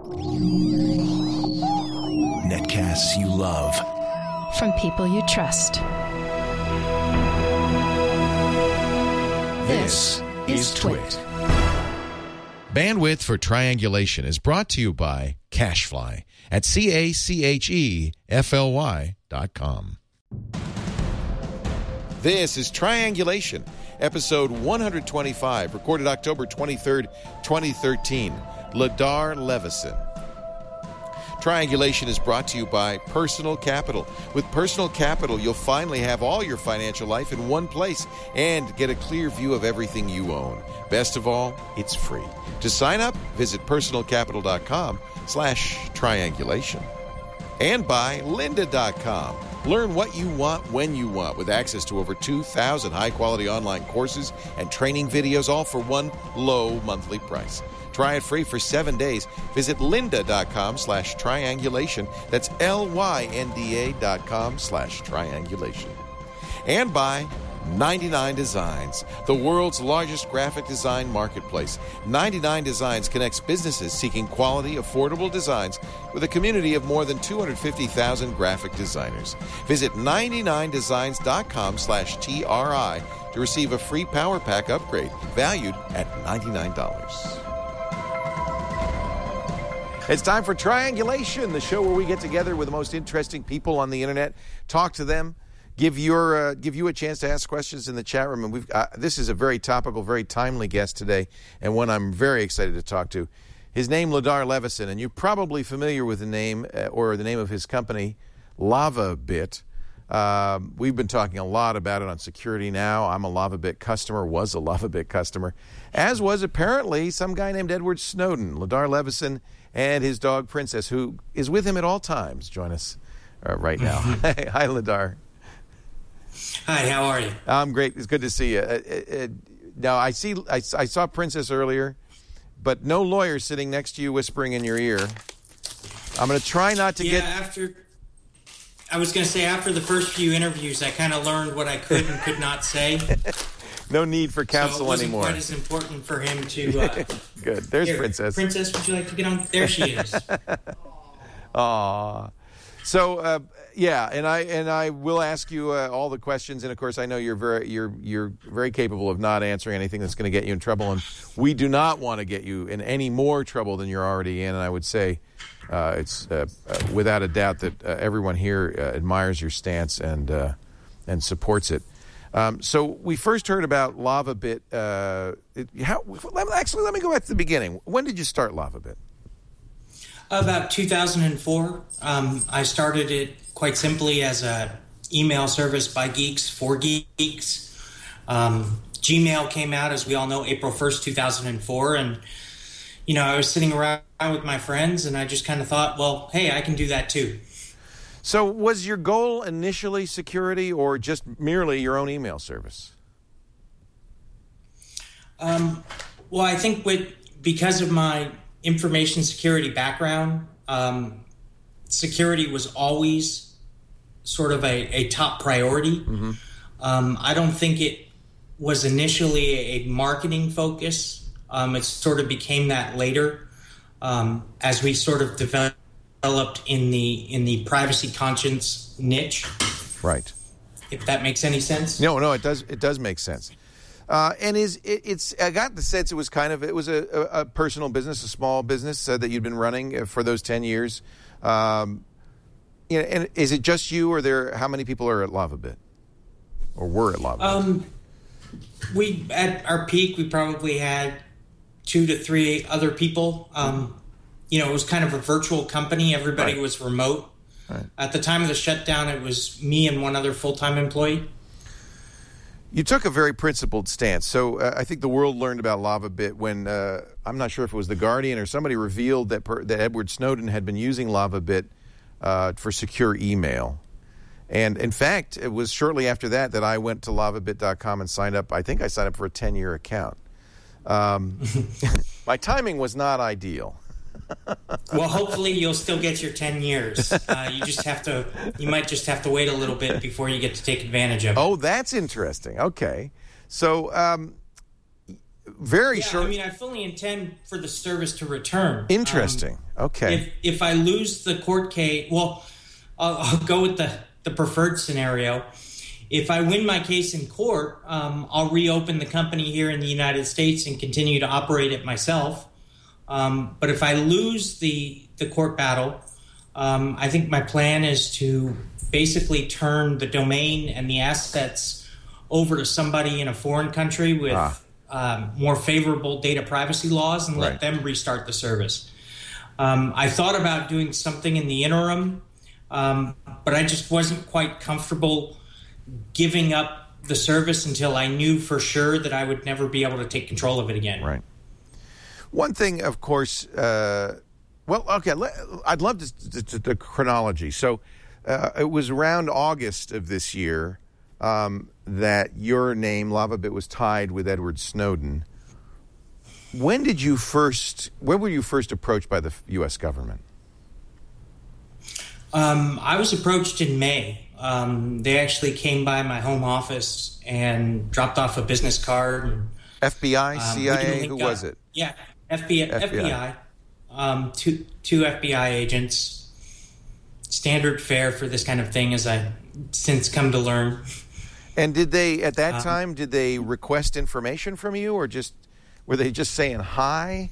Netcasts you love. From people you trust. This is Twit. Bandwidth for Triangulation is brought to you by Cashfly at CACHEFLY.com. This is Triangulation, episode 125, recorded October 23rd, 2013. Ladar Levison. Triangulation is brought to you by Personal Capital. With Personal Capital, you'll finally have all your financial life in one place and get a clear view of everything you own. Best of all, it's free. To sign up, visit personalcapital.com/triangulation. And by lynda.com. Learn what you want when you want with access to over 2,000 high-quality online courses and training videos, all for one low monthly price. Try it free for 7 days. Visit lynda.com/triangulation. That's LYNDA.com/triangulation. And by 99 Designs, the world's largest graphic design marketplace. 99 Designs connects businesses seeking quality, affordable designs with a community of more than 250,000 graphic designers. Visit 99designs.com/TRI to receive a free Power Pack upgrade valued at $99. It's time for Triangulation, the show where we get together with the most interesting people on the internet, talk to them, give you a chance to ask questions in the chat room. And this is a very topical, very timely guest today, and one I'm very excited to talk to. His name, Ladar Levison, and you're probably familiar with the name or the name of his company, LavaBit. We've been talking a lot about it on Security Now. I'm a LavaBit customer, was a LavaBit customer, as was apparently some guy named Edward Snowden. Ladar Levison and his dog, Princess, who is with him at all times, join us right now. Hi, Ladar. Hi, how are you? I'm great. It's good to see you. Now, I saw Princess earlier, but no lawyer sitting next to you whispering in your ear. I'm going to try not to get... I was going to say, after the first few interviews, I kind of learned what I could and could not say. No need for counsel anymore. So it wasn't quite as important for him to... Good. There's Princess. Princess, would you like to get on? There she is. Aw. So, and I will ask you all the questions, and of course, I know you're very capable of not answering anything that's going to get you in trouble, and we do not want to get you in any more trouble than you're already in. And I would say it's without a doubt that everyone here admires your stance and supports it. So we first heard about LavaBit. Actually, let me go back to the beginning. When did you start LavaBit? About 2004. I started it quite simply as a email service by geeks for geeks. Gmail came out, as we all know, April 1st, 2004. And, I was sitting around with my friends, and I just kind of thought, well, hey, I can do that too. So was your goal initially security or just merely your own email service? Well, I think because of my information security background, security was always sort of a top priority. Mm-hmm. I don't think it was initially a marketing focus. It sort of became that later as we sort of developed in the privacy conscious niche. Right. If that makes any sense. No, it does. It does make sense. And it's I got the sense it was a personal business, a small business that you'd been running for those 10 years. And is it just you, or how many people are at LavaBit, or were at LavaBit? We at our peak, we probably had 2 to 3 other people. It was kind of a virtual company. Everybody was remote. Right. At the time of the shutdown, it was me and one other full-time employee. You took a very principled stance. So I think the world learned about LavaBit when, I'm not sure if it was The Guardian or somebody revealed that Edward Snowden had been using LavaBit for secure email. And in fact, it was shortly after that I went to lavabit.com and signed up. I think I signed up for a 10-year account. My timing was not ideal. Well, hopefully you'll still get your 10 years. You might just have to wait a little bit before you get to take advantage of it. Oh, that's interesting. Okay. So, short. I fully intend for the service to return. Interesting. Okay. If I lose the court case, well, I'll go with the preferred scenario. If I win my case in court, I'll reopen the company here in the United States and continue to operate it myself. But if I lose the court battle, I think my plan is to basically turn the domain and the assets over to somebody in a foreign country with more favorable data privacy laws and let them restart the service. I thought about doing something in the interim, but I just wasn't quite comfortable giving up the service until I knew for sure that I would never be able to take control of it again. Right. One thing, of course, I'd love the chronology. So it was around August of this year that your name, LavaBit, was tied with Edward Snowden. When were you first approached by the U.S. government? I was approached in May. They actually came by my home office and dropped off a business card. And, FBI, CIA, who was it? Yeah, FBI. Two FBI agents. Standard fare for this kind of thing, as I've since come to learn. And did they, at that time, did they request information from you, or were they just saying hi?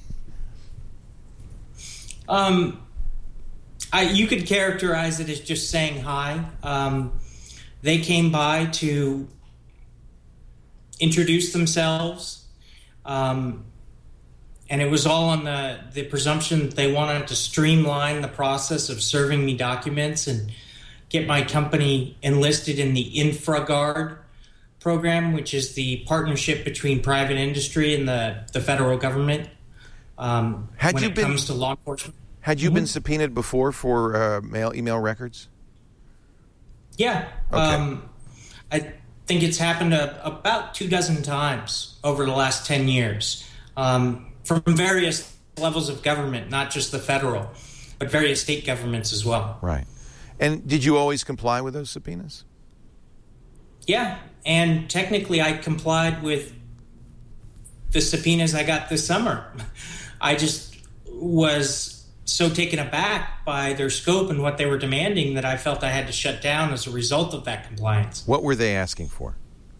You could characterize it as just saying hi. They came by to introduce themselves, and it was all on the presumption that they wanted to streamline the process of serving me documents and get my company enlisted in the InfraGard program, which is the partnership between private industry and the federal government when it comes to law enforcement. Had you been subpoenaed before for email records? Yeah. Okay. I think it's happened about 24 times over the last 10 years from various levels of government, not just the federal, but various state governments as well. Right. And did you always comply with those subpoenas? Yeah. And technically I complied with the subpoenas I got this summer. I just was so taken aback by their scope and what they were demanding that I felt I had to shut down as a result of that compliance. What were they asking for?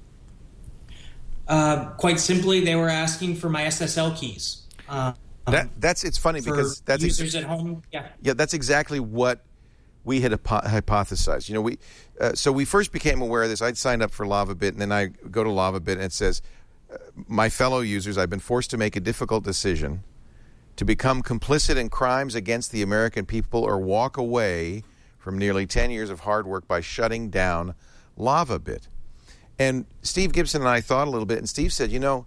Quite simply, they were asking for my SSL keys. It's funny because that's users at home. Yeah, that's exactly what we had hypothesized. You know, so we first became aware of this. I'd signed up for LavaBit, and then I go to LavaBit, and it says, "My fellow users, I've been forced to make a difficult decision to become complicit in crimes against the American people or walk away from nearly 10 years of hard work by shutting down LavaBit." And Steve Gibson and I thought a little bit, and Steve said, you're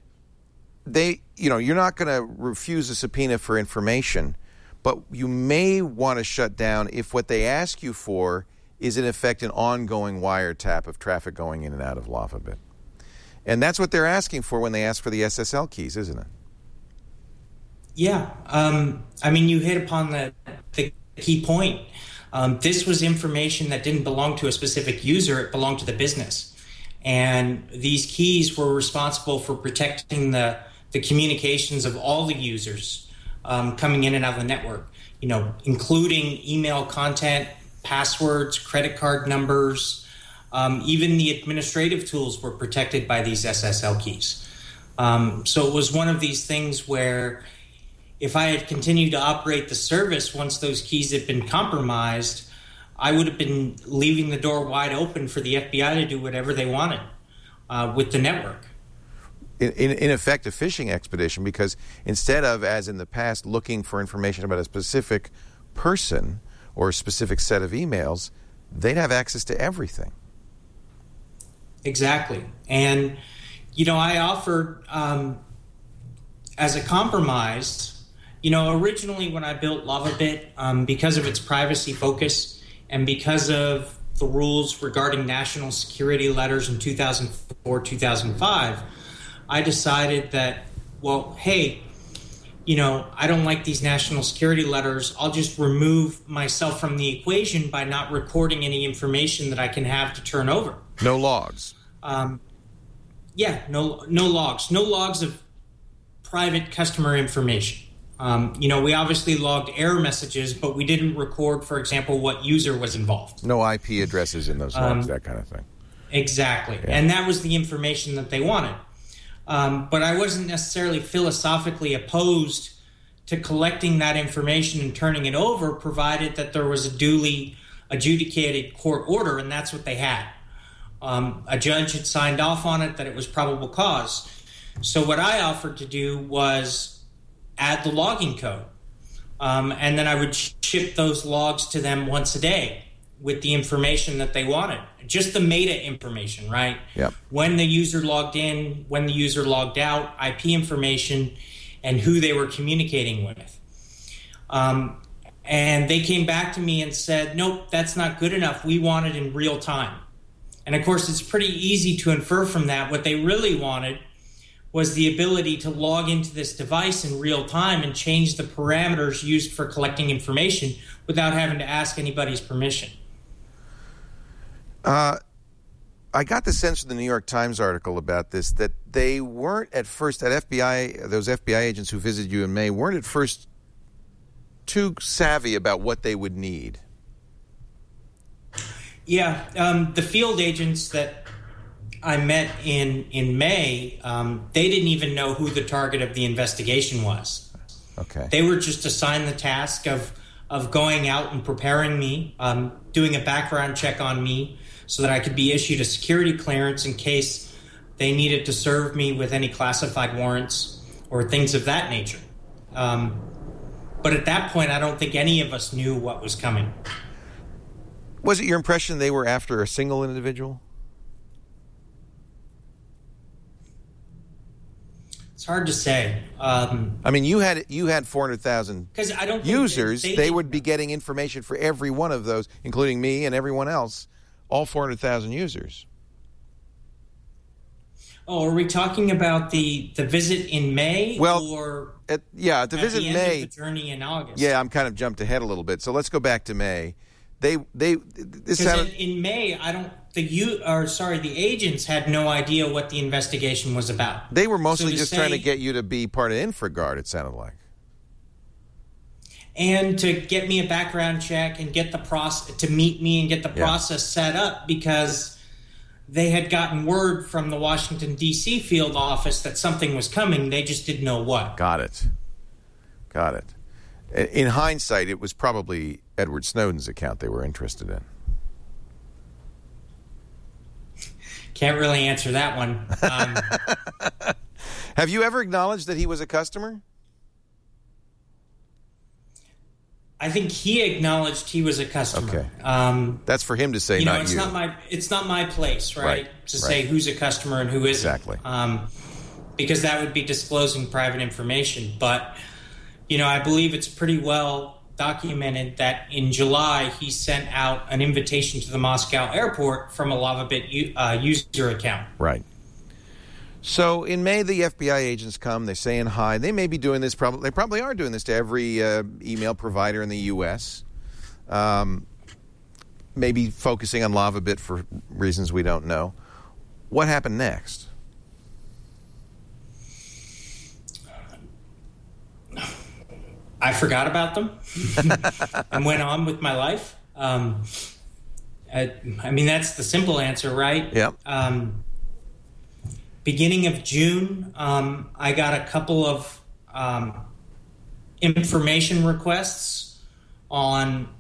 not going to refuse a subpoena for information, but you may want to shut down if what they ask you for is, in effect, an ongoing wiretap of traffic going in and out of LavaBit. And that's what they're asking for when they ask for the SSL keys, isn't it? Yeah. I mean, you hit upon the key point. This was information that didn't belong to a specific user. It belonged to the business. And these keys were responsible for protecting the communications of all the users coming in and out of the network, including email content, passwords, credit card numbers. Even the administrative tools were protected by these SSL keys. So it was one of these things where if I had continued to operate the service once those keys had been compromised, I would have been leaving the door wide open for the FBI to do whatever they wanted with the network. In effect, a phishing expedition, because instead of, as in the past, looking for information about a specific person or a specific set of emails, they'd have access to everything. Exactly. And, I offered, as a compromise, originally when I built LavaBit, because of its privacy focus and because of the rules regarding national security letters in 2004, 2005, I decided that, I don't like these national security letters. I'll just remove myself from the equation by not recording any information that I can have to turn over. No logs. No logs. No logs of private customer information. We obviously logged error messages, but we didn't record, for example, what user was involved. No IP addresses in those logs, that kind of thing. Exactly. Yeah. And that was the information that they wanted. But I wasn't necessarily philosophically opposed to collecting that information and turning it over, provided that there was a duly adjudicated court order, and that's what they had. A judge had signed off on it that it was probable cause. So what I offered to do was add the logging code. And then I would ship those logs to them once a day with the information that they wanted. Just the meta information, right? Yep. When the user logged in, when the user logged out, IP information, and who they were communicating with. And they came back to me and said, nope, that's not good enough. We want it in real time. And of course, it's pretty easy to infer from that. What they really wanted was the ability to log into this device in real time and change the parameters used for collecting information without having to ask anybody's permission. I got the sense from the New York Times article about this that they weren't at first, those FBI agents who visited you in May, weren't at first too savvy about what they would need. Yeah, the field agents that I met in May, they didn't even know who the target of the investigation was. Okay. They were just assigned the task of going out and preparing me, doing a background check on me so that I could be issued a security clearance in case they needed to serve me with any classified warrants or things of that nature. But at that point, I don't think any of us knew what was coming. Was it your impression they were after a single individual? It's hard to say. I mean, you had 400,000 users. They would be getting information for every one of those, including me and everyone else, all 400,000 users. Oh, are we talking about the visit in May? Well, the visit in May. Of the journey in August. Yeah, I'm kind of jumped ahead a little bit. So let's go back to May. In May, the agents had no idea what the investigation was about. They were mostly just trying to get you to be part of InfraGard, it sounded like. And to get me a background check and get the process, to meet me and get the process set up, because they had gotten word from the Washington, D.C. field office that something was coming. They just didn't know what. Got it. In hindsight, it was probably Edward Snowden's account they were interested in. Can't really answer that one. Have you ever acknowledged that he was a customer? I think he acknowledged he was a customer. Okay. That's for him to say, not it's you. It's not my place, right? To say who's a customer and who isn't. Exactly. Because that would be disclosing private information. But, I believe it's pretty well documented that in July he sent out an invitation to the Moscow airport from a LavaBit user account. Right. So in May, the FBI agents come. They're saying hi. They may be doing this. They probably are doing this to every email provider in the U.S. Maybe focusing on LavaBit for reasons we don't know. What happened next? I forgot about them and went on with my life. That's the simple answer, right? Yep. Beginning of June, I got a couple of information requests on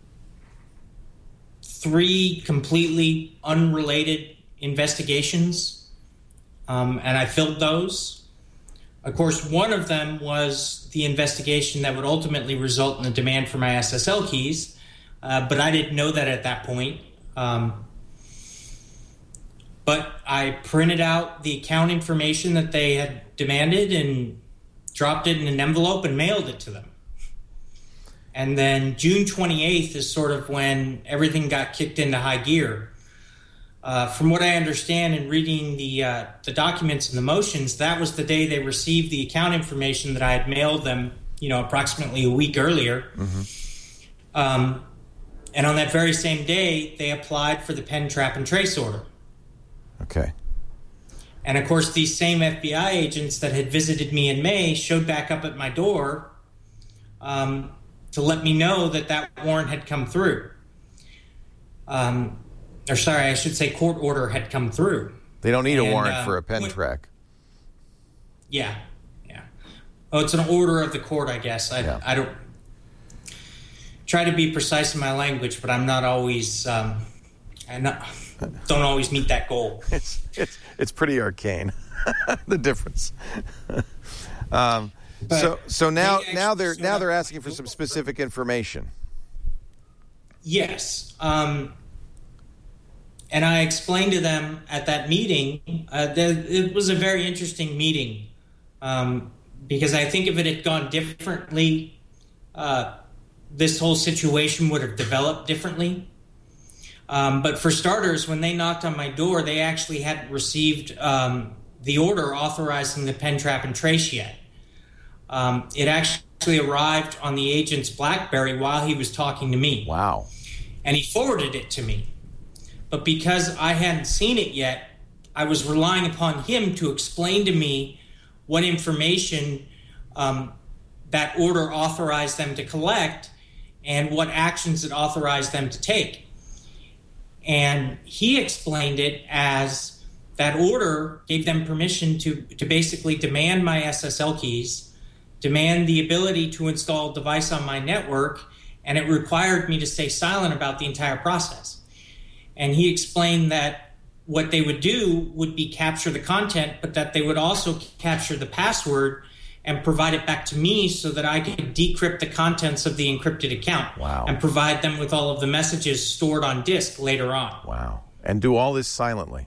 3 completely unrelated investigations, and I filled those. Of course, one of them was the investigation that would ultimately result in the demand for my SSL keys, but I didn't know that at that point. But I printed out the account information that they had demanded and dropped it in an envelope and mailed it to them. And then June 28th is sort of when everything got kicked into high gear. From what I understand in reading the documents and the motions, that was the day they received the account information that I had mailed them, approximately a week earlier. Mm-hmm. And on that very same day, they applied for the pen, trap, and trace order. Okay. And of course, these same FBI agents that had visited me in May showed back up at my door to let me know that warrant had come through. Or sorry, I should say court order had come through. They don't need a warrant for a pen track. Yeah. Oh, it's an order of the court, I guess. I don't try to be precise in my language, but I'm not always. Don't always meet that goal. It's pretty arcane, the difference. So now they're asking for some specific information. Yes. And I explained to them at that meeting that it was a very interesting meeting because I think if it had gone differently, this whole situation would have developed differently. But for starters, when they knocked on my door, they actually hadn't received the order authorizing the pen, trap, and trace yet. It actually arrived on the agent's BlackBerry while he was talking to me. Wow. And he forwarded it to me. But because I hadn't seen it yet, I was relying upon him to explain to me what information that order authorized them to collect and what actions it authorized them to take. And he explained it as that order gave them permission to basically demand my SSL keys, demand the ability to install a device on my network, and it required me to stay silent about the entire process. And he explained that what they would do would be capture the content, but that they would also capture the password and provide it back to me so that I could decrypt the contents of the encrypted account. Wow. And provide them with all of the messages stored on disk later on. Wow. And do all this silently?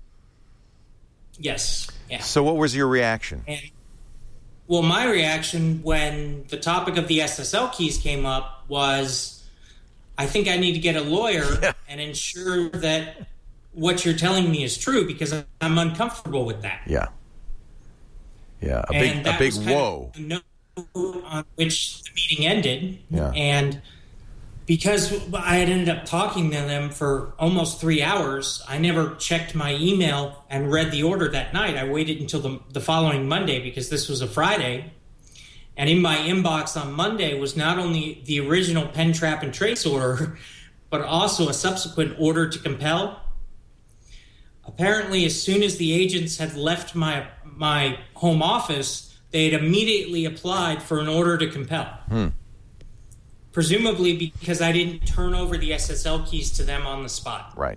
Yes. Yeah. So what was your reaction? Well, my reaction when the topic of the SSL keys came up was, I think I need to get a lawyer and ensure that what you're telling me is true because I'm uncomfortable with that. Yeah. Yeah. A big whoa. The note on which the meeting ended. Yeah. And because I had ended up talking to them for almost 3 hours, I never checked my email and read the order that night. I waited until the following Monday because this was a Friday. And in my inbox on Monday was not only the original pen, trap, and trace order, but also a subsequent order to compel. Apparently, as soon as the agents had left my home office, they had immediately applied for an order to compel. Presumably because I didn't turn over the SSL keys to them on the spot. Right.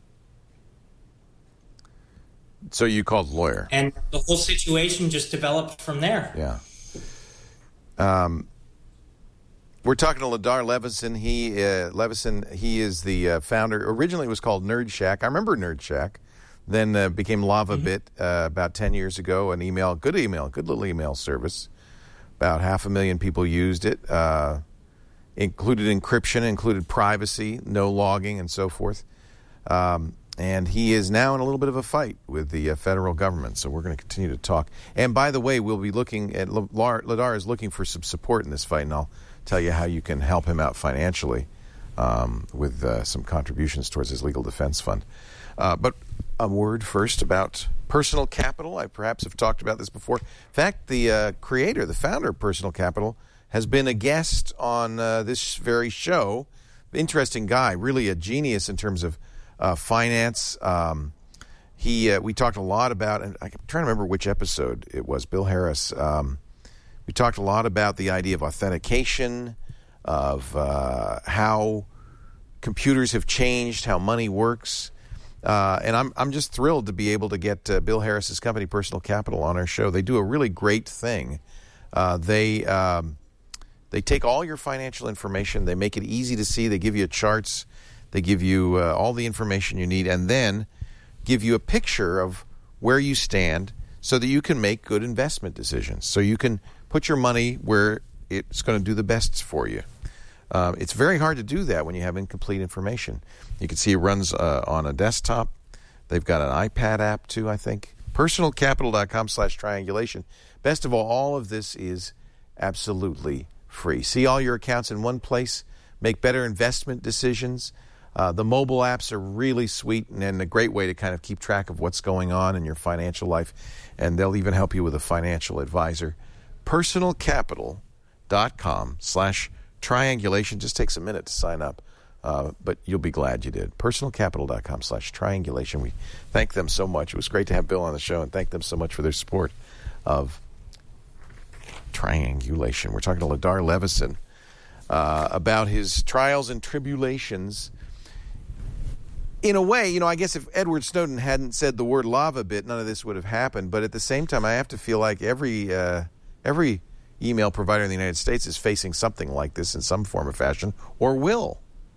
So you called the lawyer. And the whole situation just developed from there. Yeah. We're talking to Ladar Levison. He is the founder. Originally, it was called Nerd Shack. I remember Nerd Shack. Then became LavaBit about 10 years ago. Good little email service. About 500,000 people used it. Included encryption, included privacy, no logging, and so forth. And he is now in a little bit of a fight with the federal government, so we're going to continue to talk. And by the way, we'll be looking at Ladar is looking for some support in this fight, and I'll tell you how you can help him out financially with some contributions towards his legal defense fund. But a word first about Personal Capital. I perhaps have talked about this before. In fact, the creator, the founder of Personal Capital, has been a guest on this very show. Interesting guy, really a genius in terms of finance. We talked a lot about, and I'm trying to remember which episode it was, Bill Harris. We talked a lot about the idea of authentication, of how computers have changed, how money works. And I'm just thrilled to be able to get Bill Harris's company, Personal Capital, on our show. They do a really great thing. They take all your financial information. They make it easy to see. They give you charts. They give you all the information you need, and then give you a picture of where you stand so that you can make good investment decisions. So you can put your money where it's going to do the best for you. It's very hard to do that when you have incomplete information. You can see it runs on a desktop. They've got an iPad app too, I think. Personalcapital.com/triangulation. Best of all of this is absolutely free. See all your accounts in one place. Make better investment decisions. The mobile apps are really sweet and a great way to kind of keep track of what's going on in your financial life. And they'll even help you with a financial advisor. Personalcapital.com/triangulation. personalcapital.com/triangulation. Just takes a minute to sign up, but you'll be glad you did. personalcapital.com/triangulation. We thank them so much. It was great to have Bill on the show, and thank them so much for their support of Triangulation. We're talking to Ladar Levison about his trials and tribulations. In a way, I guess if Edward Snowden hadn't said the word lava bit, none of this would have happened. But at the same time, I have to feel like every email provider in the United States is facing something like this in some form or fashion, or will.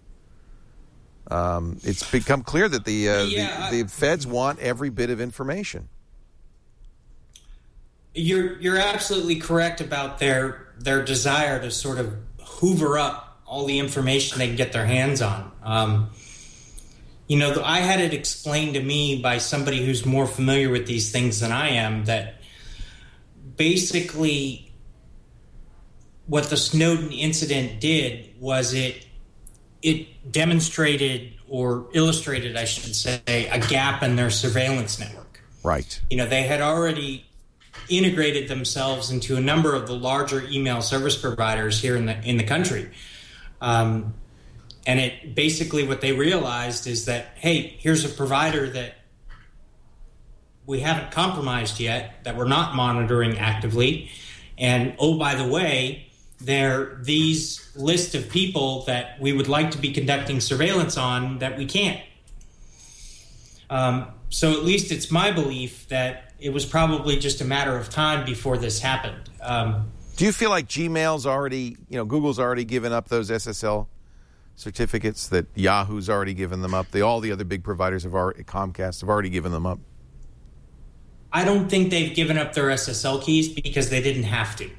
It's become clear that the feds want every bit of information. You're absolutely correct about their desire to sort of hoover up all the information they can get their hands on. I had it explained to me by somebody who's more familiar with these things than I am that basically what the Snowden incident did was it demonstrated or illustrated, I should say, a gap in their surveillance network. Right. They had already integrated themselves into a number of the larger email service providers here in the country. And it basically what they realized is that, hey, here's a provider that we haven't compromised yet, that we're not monitoring actively. And, oh, by the way, there are these list of people that we would like to be conducting surveillance on that we can't. So at least it's my belief that it was probably just a matter of time before this happened. Do you feel like Gmail's already, Google's already given up those SSL certificates, that Yahoo's already given them up? All the other big providers Comcast have already given them up? I don't think they've given up their SSL keys because they didn't have to.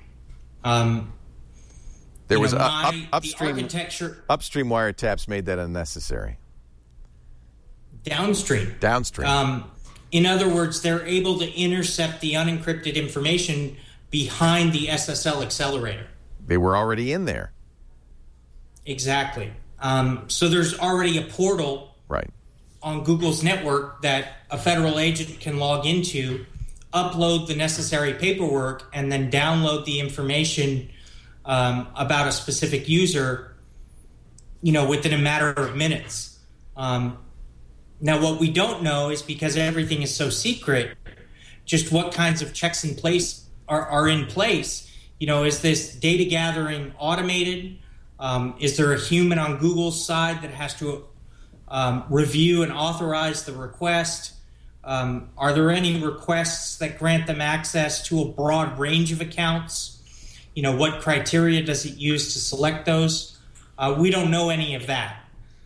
There was upstream wiretaps made that unnecessary. Downstream. In other words, they're able to intercept the unencrypted information behind the SSL accelerator. They were already in there. Exactly. So there's already a portal on Google's network that a federal agent can log into, upload the necessary paperwork, and then download the information about a specific user, within a matter of minutes. Now, what we don't know is, because everything is so secret, just what kinds of checks in place are in place. Is this data gathering automated? Is there a human on Google's side that has to review and authorize the request? Are there any requests that grant them access to a broad range of accounts? What criteria does it use to select those? We don't know any of that.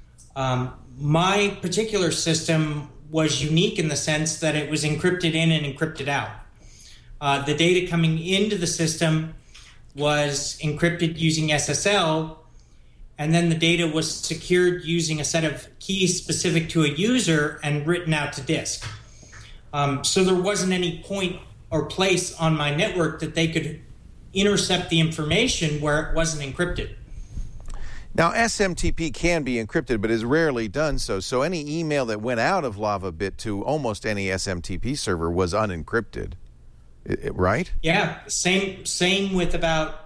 My particular system was unique in the sense that it was encrypted in and encrypted out. The data coming into the system was encrypted using SSL, and then the data was secured using a set of keys specific to a user and written out to disk. So there wasn't any point or place on my network that they could intercept the information where it wasn't encrypted. Now, SMTP can be encrypted, but is rarely done so. So any email that went out of LavaBit to almost any SMTP server was unencrypted, right? Yeah, same with about,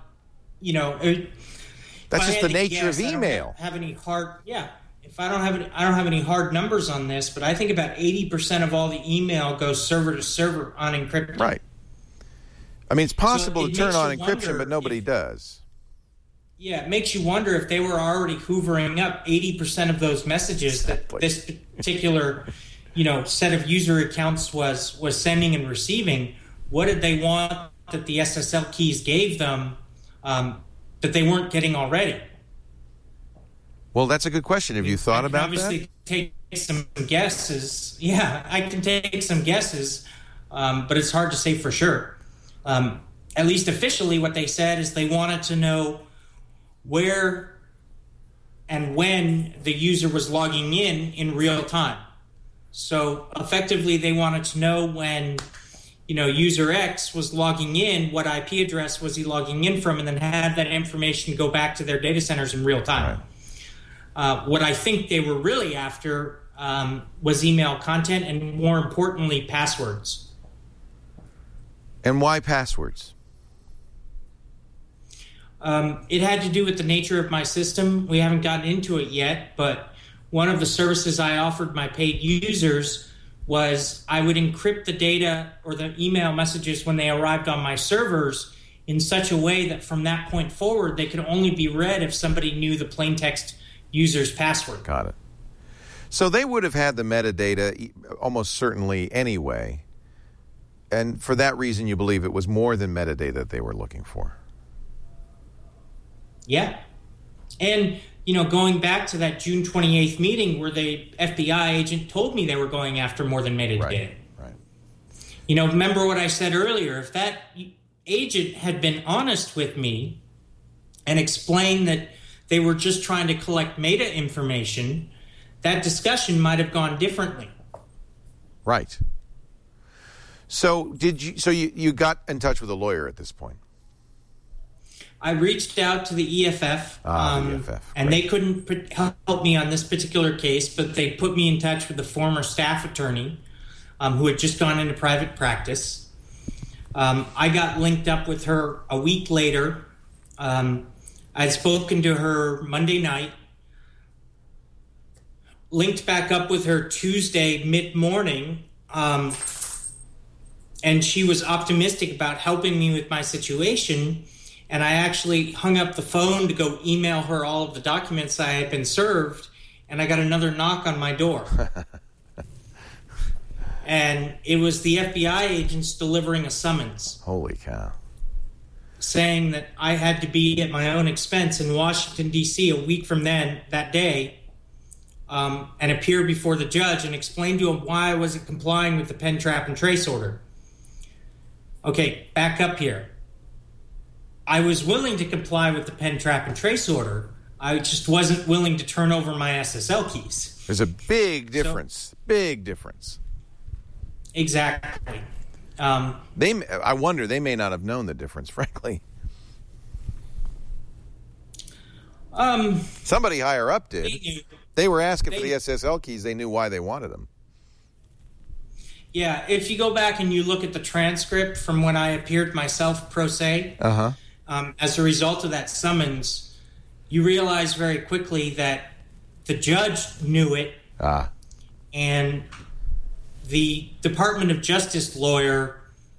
that's just the nature of email. If I don't have any hard numbers on this, but I think about 80% of all the email goes server to server unencrypted. Right. I mean, it's possible to turn on encryption, but nobody does. Yeah, it makes you wonder if they were already hoovering up 80% of those messages that this particular, set of user accounts was sending and receiving. What did they want that the SSL keys gave them that they weren't getting already? Well, that's a good question. Have you thought about that? Obviously, take some guesses. Yeah, I can take some guesses, but it's hard to say for sure. At least officially, what they said is they wanted to know where and when the user was logging in real time. So effectively, they wanted to know when, user X was logging in, what IP address was he logging in from, and then have that information go back to their data centers in real time. Right. What I think they were really after was email content and, more importantly, passwords. And why passwords? It had to do with the nature of my system. We haven't gotten into it yet, but one of the services I offered my paid users was I would encrypt the data or the email messages when they arrived on my servers in such a way that from that point forward, they could only be read if somebody knew the plain text user's password. Got it. So they would have had the metadata almost certainly anyway. And for that reason, you believe it was more than metadata that they were looking for. Yeah. And, going back to that June 28th meeting where the FBI agent told me they were going after more than metadata. Right. Remember what I said earlier. If that agent had been honest with me and explained that they were just trying to collect meta information, that discussion might have gone differently. Right. So you got in touch with a lawyer at this point? I reached out to the EFF, and they couldn't help me on this particular case, but they put me in touch with the former staff attorney who had just gone into private practice. I got linked up with her a week later. I'd spoken to her Monday night, linked back up with her Tuesday mid-morning, and she was optimistic about helping me with my situation. And I actually hung up the phone to go email her all of the documents I had been served, and I got another knock on my door. And it was the FBI agents delivering a summons. Holy cow. Saying that I had to be at my own expense in Washington, D.C. a week from that day, and appear before the judge and explain to him why I wasn't complying with the pen, trap, and trace order. Okay, back up here. I was willing to comply with the pen, trap, and trace order. I just wasn't willing to turn over my SSL keys. There's a big difference. Big difference. Exactly. I wonder, they may not have known the difference, frankly. Somebody higher up did. They were asking for the SSL keys. They knew why they wanted them. Yeah, if you go back and you look at the transcript from when I appeared myself pro se, as a result of that summons, you realize very quickly that the judge knew it, and the Department of Justice lawyer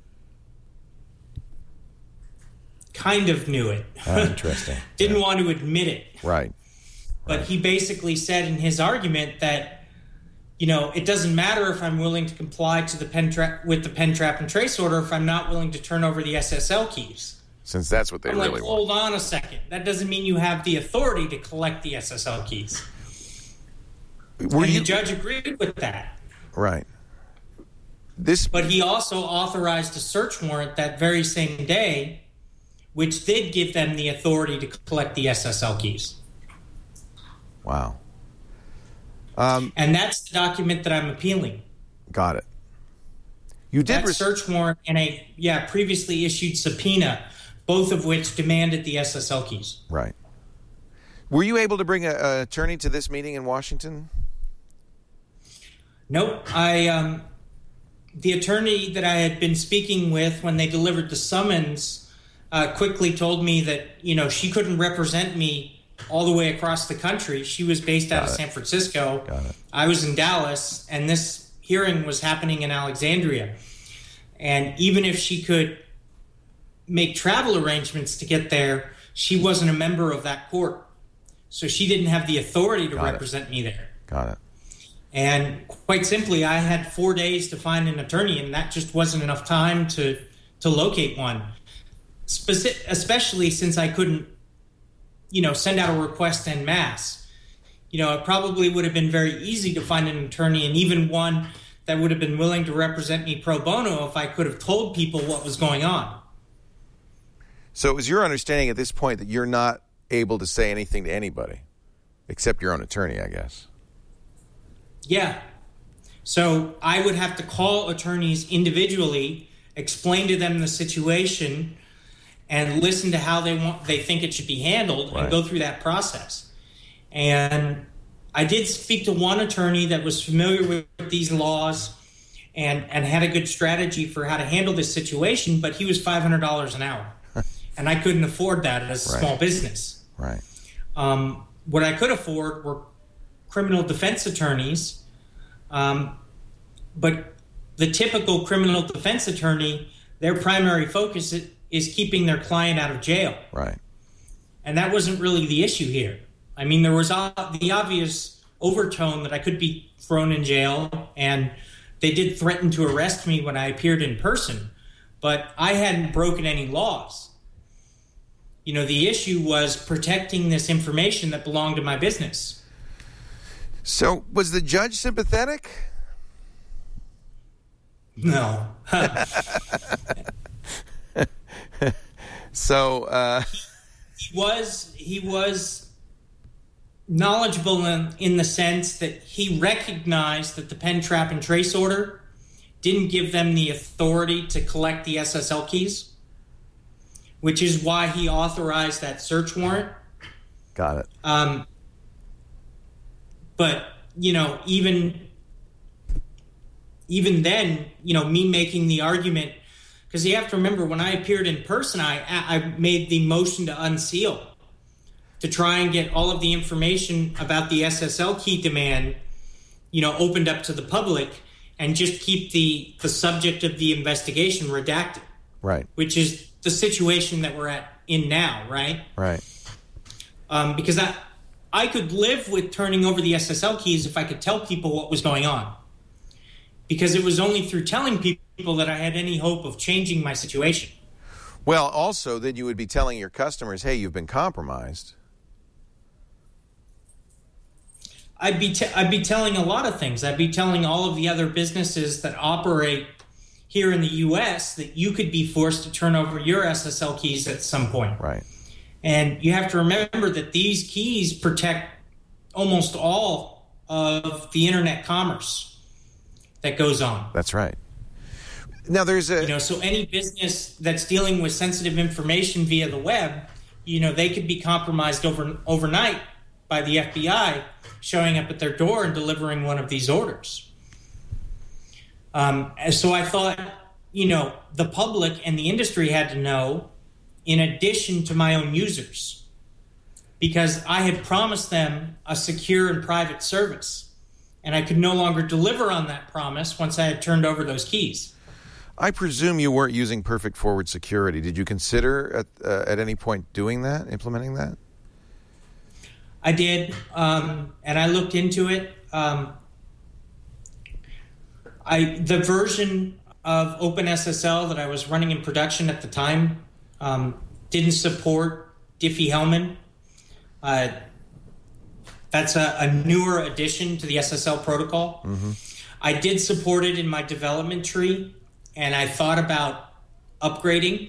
kind of knew it. Interesting. Didn't want to admit it. Right. But he basically said in his argument that, it doesn't matter if I'm willing to comply to with the pen, trap, and trace order if I'm not willing to turn over the SSL keys. Since that's what they really want. Hold on a second. That doesn't mean you have the authority to collect the SSL keys. The judge agreed with that. Right. But he also authorized a search warrant that very same day, which did give them the authority to collect the SSL keys. Wow. And that's the document that I'm appealing. Got it. You did that search warrant and a previously issued subpoena, both of which demanded the SSL keys. Right. Were you able to bring an attorney to this meeting in Washington? Nope. The attorney that I had been speaking with when they delivered the summons quickly told me that, she couldn't represent me all the way across the country. She was based out of San Francisco. Got it. I was in Dallas, and this hearing was happening in Alexandria. And even if she could make travel arrangements to get there, she wasn't a member of that court. So she didn't have the authority to represent me there. Got it. And quite simply, I had 4 days to find an attorney, and that just wasn't enough time to locate one, especially since I couldn't, send out a request en masse. It probably would have been very easy to find an attorney, and even one that would have been willing to represent me pro bono if I could have told people what was going on. So it was your understanding at this point that you're not able to say anything to anybody except your own attorney, I guess. Yeah. So I would have to call attorneys individually, explain to them the situation, and listen to how they think it should be handled, and go through that process. And I did speak to one attorney that was familiar with these laws and had a good strategy for how to handle this situation, but he was $500 an hour. and I couldn't afford that as a small business. Right. What I could afford were criminal defense attorneys, but the typical criminal defense attorney, their primary focus is keeping their client out of jail. Right. And that wasn't really the issue here. I mean, there was the obvious overtone that I could be thrown in jail, and they did threaten to arrest me when I appeared in person, but I hadn't broken any laws. You know, the issue was protecting this information that belonged to my business. So was the judge sympathetic? No. So he was knowledgeable in the sense that he recognized that the pen, trap, and trace order didn't give them the authority to collect the SSL keys, which is why he authorized that search warrant. Got it. But, you know, even then, you know, me making the argument, because you have to remember, when I appeared in person, I made the motion to unseal to try and get all of the information about the SSL key demand, you know, opened up to the public, and just keep the subject of the investigation redacted. Right. Which is the situation that we're in now, right? Right. Because I could live with turning over the SSL keys if I could tell people what was going on. Because it was only through telling people that I had any hope of changing my situation. Well, also, then you would be telling your customers, hey, you've been compromised. I'd be telling a lot of things. I'd be telling all of the other businesses that operate here in the U.S. that you could be forced to turn over your SSL keys at some point. Right. And you have to remember that these keys protect almost all of the internet commerce that goes on. That's right. Now there's a... You know, so any business that's dealing with sensitive information via the web, you know, they could be compromised overnight by the FBI showing up at their door and delivering one of these orders. So I thought, you know, the public and the industry had to know, in addition to my own users, because I had promised them a secure and private service, and I could no longer deliver on that promise once I had turned over those keys. I presume you weren't using Perfect Forward Security. Did you consider at any point doing that, implementing that? I did, and I looked into it. The version of OpenSSL that I was running in production at the time didn't support Diffie-Hellman. That's a newer addition to the SSL protocol. Mm-hmm. I did support it in my development tree, and I thought about upgrading.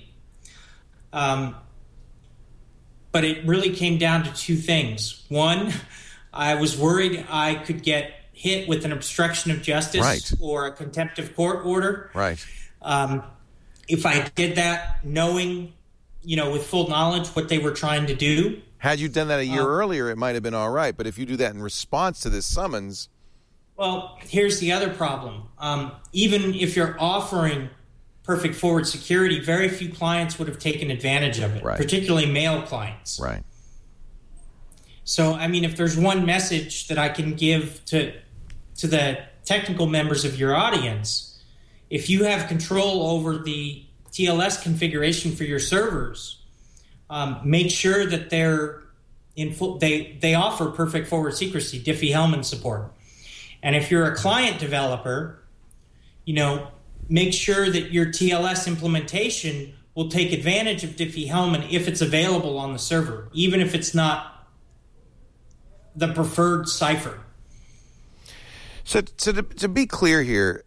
But it really came down to two things. One, I was worried I could get hit with an obstruction of justice or a contempt of court order. Right. If I did that knowing, you know, with full knowledge what they were trying to do. Had you done that a year earlier, it might have been all right. But if you do that in response to this summons... Well, here's the other problem. Even if you're offering Perfect Forward Security, very few clients would have taken advantage of it, particularly male clients. Right. So, I mean, if there's one message that I can give to the technical members of your audience, if you have control over the TLS configuration for your servers, make sure that they're in full. They offer Perfect Forward Secrecy, Diffie-Hellman support, and if you're a client developer, you know, make sure that your TLS implementation will take advantage of Diffie-Hellman if it's available on the server, even if it's not the preferred cipher. So to be clear here,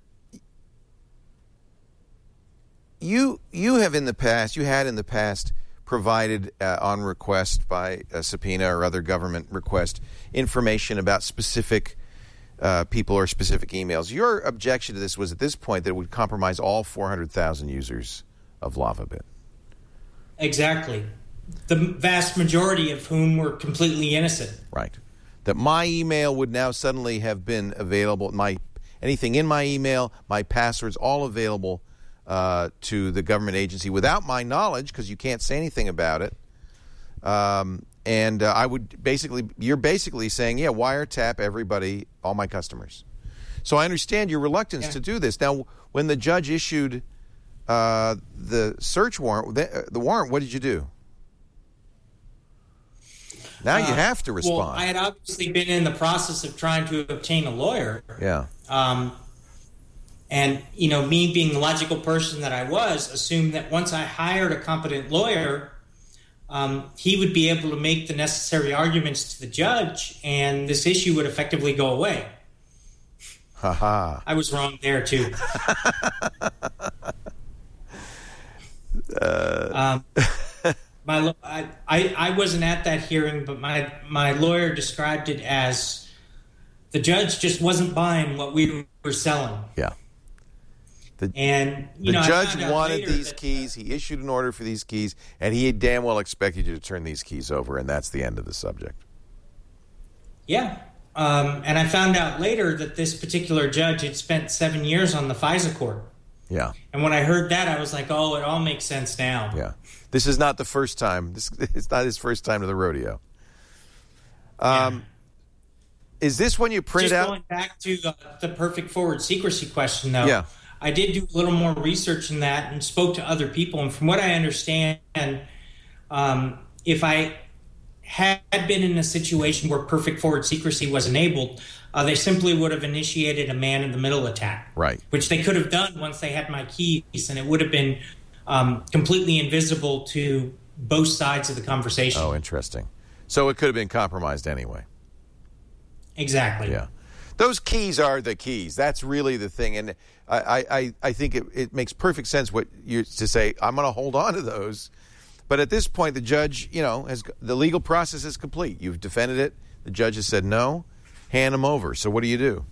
you had in the past provided on request by a subpoena or other government request information about specific people or specific emails. Your objection to this was at this point that it would compromise all 400,000 users of LavaBit. Exactly. The vast majority of whom were completely innocent. Right. That my email would now suddenly have been available, anything in my email, my passwords, all available to the government agency without my knowledge, because you can't say anything about it. And I would you're basically saying, yeah, wiretap everybody, all my customers. So I understand your reluctance to do this. Now, when the judge issued the search warrant, the warrant, what did you do? Now you have to respond. Well, I had obviously been in the process of trying to obtain a lawyer. Yeah. And, me being the logical person that I was, assumed that once I hired a competent lawyer, he would be able to make the necessary arguments to the judge, and this issue would effectively go away. Ha-ha. I was wrong there, too. I wasn't at that hearing, but my lawyer described it as the judge just wasn't buying what we were selling. Yeah. The judge wanted these keys. He issued an order for these keys, and he damn well expected you to turn these keys over, and that's the end of the subject. Yeah. And I found out later that this particular judge had spent 7 years on the FISA court. Yeah. And when I heard that, I was like, oh, it all makes sense now. Yeah. This is not the first time. It's not his first time to the rodeo. Is this when you printed out? Just going back to the perfect forward secrecy question, though. Yeah. I did do a little more research in that and spoke to other people. And from what I understand, if I had been in a situation where perfect forward secrecy was enabled, they simply would have initiated a man-in-the-middle attack. Right. Which they could have done once they had my keys, and it would have been completely invisible to both sides of the conversation. Oh, interesting. So it could have been compromised anyway. Exactly. Yeah. Those keys are the keys. That's really the thing. And I think it makes perfect sense what you to say, I'm going to hold on to those. But at this point, the judge, the legal process is complete. You've defended it. The judge has said no. Hand them over. So what do you do?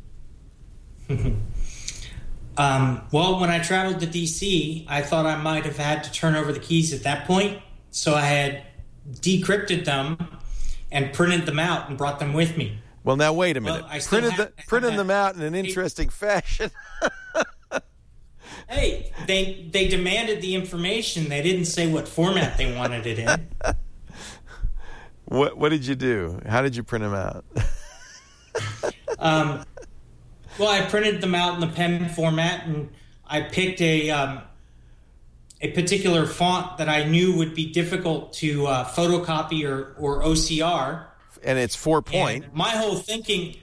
Well, when I traveled to D.C., I thought I might have had to turn over the keys at that point. So I had decrypted them and printed them out and brought them with me. Well, now, wait a minute. Well, printed them out in an interesting fashion. Hey, they demanded the information. They didn't say what format they wanted it in. What did you do? How did you print them out? Well, I printed them out in the pen format, and I picked a particular font that I knew would be difficult to photocopy or OCR. And it's 4-point. And my whole thinking,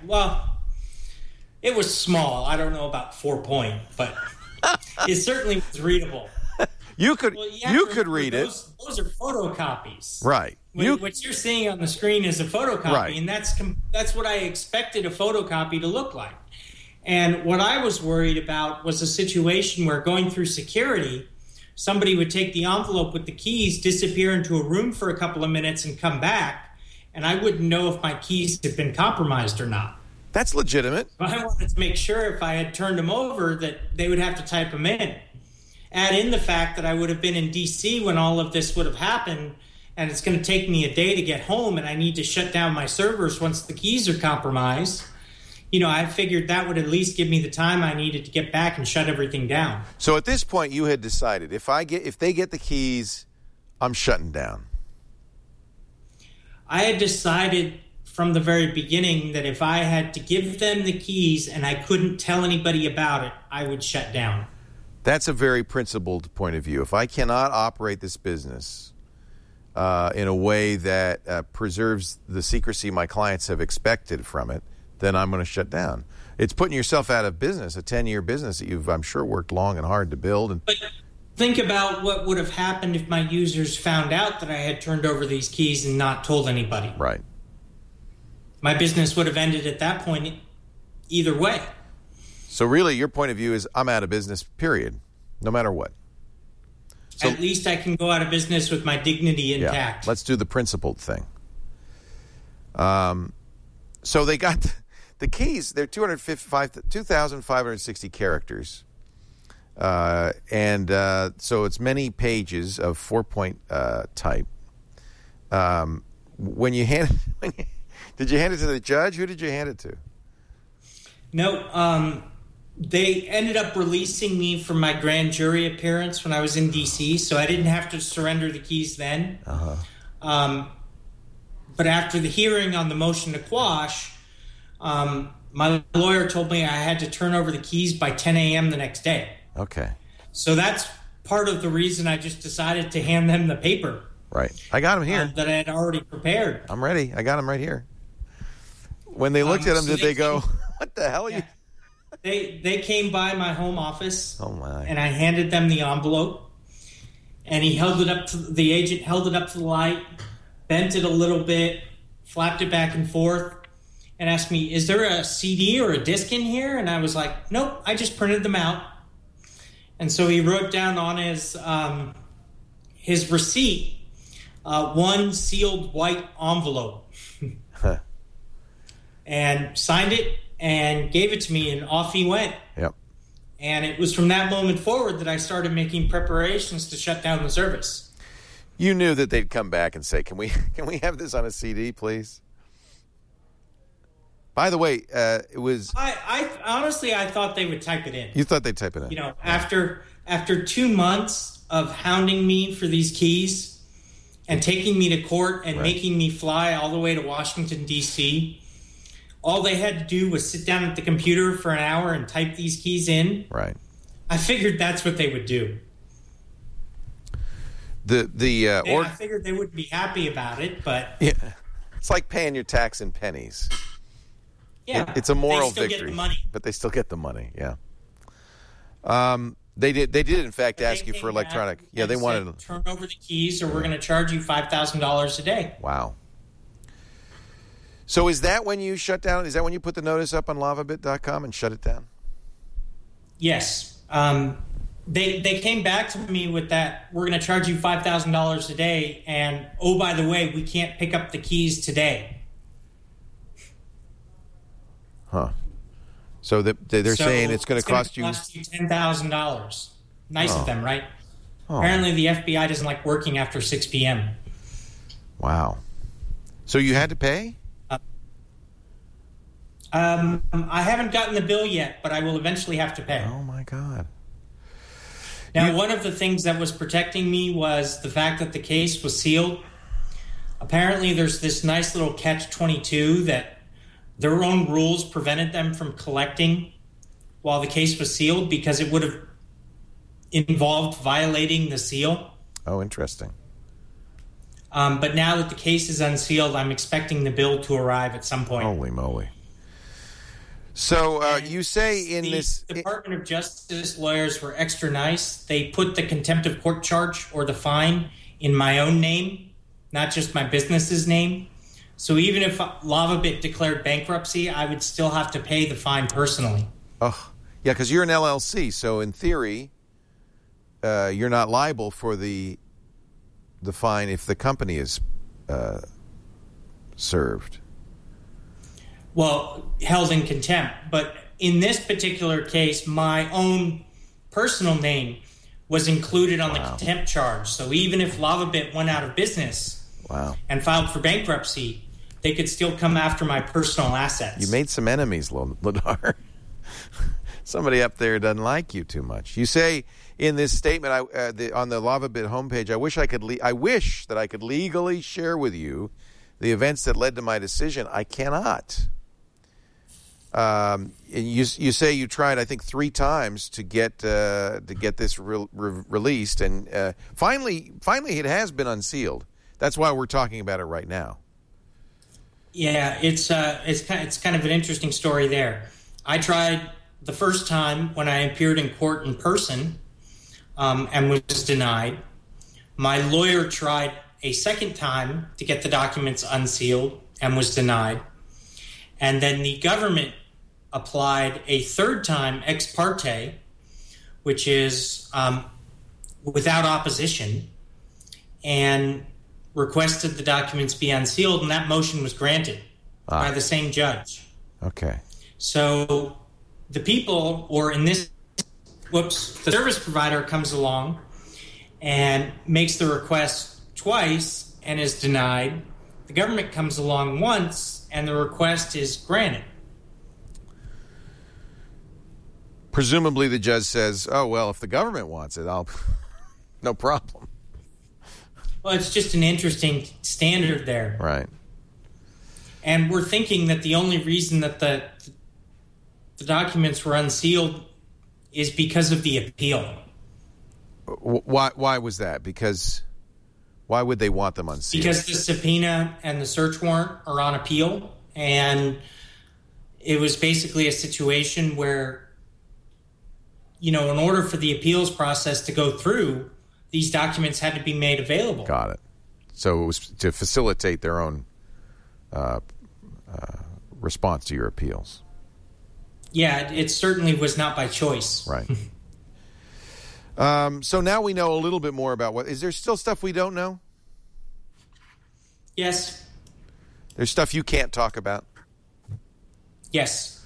it was small. I don't know about 4-point, but it certainly was readable. You could read it. Those are photocopies, right? What you're seeing on the screen is a photocopy, right. And that's what I expected a photocopy to look like. And what I was worried about was a situation where going through security, somebody would take the envelope with the keys, disappear into a room for a couple of minutes, and come back, and I wouldn't know if my keys had been compromised or not. That's legitimate. But I wanted to make sure if I had turned them over that they would have to type them in. Add in the fact that I would have been in D.C. when all of this would have happened, and it's going to take me a day to get home, and I need to shut down my servers once the keys are compromised. I figured that would at least give me the time I needed to get back and shut everything down. So at this point, you had decided, if they get the keys, I'm shutting down. I had decided from the very beginning that if I had to give them the keys and I couldn't tell anybody about it, I would shut down. That's a very principled point of view. If I cannot operate this business in a way that preserves the secrecy my clients have expected from it, then I'm going to shut down. It's putting yourself out of business, a 10-year business that you've, I'm sure, worked long and hard to build. But think about what would have happened if my users found out that I had turned over these keys and not told anybody. Right. My business would have ended at that point either way. So really, your point of view is I'm out of business, period, no matter what. So, at least I can go out of business with my dignity intact. Yeah, let's do the principled thing. So they got the keys. They're 2,560 characters. So it's many pages of 4-point type. When you did you hand it to the judge? Who did you hand it to? No. they ended up releasing me from my grand jury appearance when I was in D.C., so I didn't have to surrender the keys then. But after the hearing on the motion to quash, my lawyer told me I had to turn over the keys by 10 a.m. the next day. Okay. So that's part of the reason I just decided to hand them the paper. Right. I got them here. That I had already prepared. I'm ready. I got them right here. When they looked at them, did they go, what the hell are you? They came by my home office. Oh, my. And I handed them the envelope. And he held it up to the agent, held it up to the light, bent it a little bit, flapped it back and forth, and asked me, is there a CD or a disc in here? And I was like, nope, I just printed them out. And so he wrote down on his receipt, one sealed white envelope and signed it and gave it to me, and off he went. Yep. And it was from that moment forward that I started making preparations to shut down the service. You knew that they'd come back and say, can we have this on a CD, please? By the way, it was... I honestly, I thought they would type it in. You thought they'd type it in? You know, after 2 months of hounding me for these keys and taking me to court and making me fly all the way to Washington, D.C., all they had to do was sit down at the computer for an hour and type these keys in. Right. I figured that's what they would do. I figured they wouldn't be happy about it, but... Yeah. It's like paying your tax in pennies. Yeah. It's a moral they still victory. Get the money. But they still get the money, yeah. They did in fact ask you for electronic. Yeah, they wanted to turn over the keys or we're going to charge you $5,000 a day. Wow. So is that when you shut down? Is that when you put the notice up on lavabit.com and shut it down? Yes. They came back to me with that, we're going to charge you $5,000 a day, and, oh, by the way, we can't pick up the keys today. Huh. So they're saying it's going to cost you $10,000. Nice of them, right? Oh. Apparently the FBI doesn't like working after 6 p.m. Wow. So you had to pay? I haven't gotten the bill yet, but I will eventually have to pay. Oh, my God. Now, one of the things that was protecting me was the fact that the case was sealed. Apparently, there's this nice little catch-22 that their own rules prevented them from collecting while the case was sealed because it would have involved violating the seal. Oh, interesting. But now that the case is unsealed, I'm expecting the bill to arrive at some point. Holy moly. So you say in this... The Department of Justice lawyers were extra nice. They put the contempt of court charge or the fine in my own name, not just my business's name. So even if LavaBit declared bankruptcy, I would still have to pay the fine personally. Oh, yeah, because you're an LLC. So in theory, you're not liable for the fine if the company is served. Well, held in contempt. But in this particular case, my own personal name was included on the contempt charge. So even if LavaBit went out of business and filed for bankruptcy, they could still come after my personal assets. You made some enemies, Ladar. Somebody up there doesn't like you too much. You say in this statement on the LavaBit homepage, I wish that I could legally share with you the events that led to my decision. I cannot. And you say you tried, I think, 3 times to get this released, and finally it has been unsealed. That's why we're talking about it right now. Yeah, it's kind of an interesting story there. I tried the first time when I appeared in court in person, and was denied. My lawyer tried a second time to get the documents unsealed and was denied. And then the government applied a third time ex parte, which is without opposition, and requested the documents be unsealed, and that motion was granted by the same judge. Okay. So the people, or in this, the service provider comes along and makes the request twice and is denied. The government comes along once and the request is granted. Presumably the judge says, oh, well, if the government wants it, I'll no problem. Well, it's just an interesting standard there. Right. And we're thinking that the only reason that the documents were unsealed is because of the appeal. Why was that? Because why would they want them unsealed? Because the subpoena and the search warrant are on appeal, and it was basically a situation where, in order for the appeals process to go through, these documents had to be made available. Got it. So it was to facilitate their own response to your appeals. Yeah, it certainly was not by choice. Right. So now we know a little bit more about is there still stuff we don't know? Yes. There's stuff you can't talk about? Yes.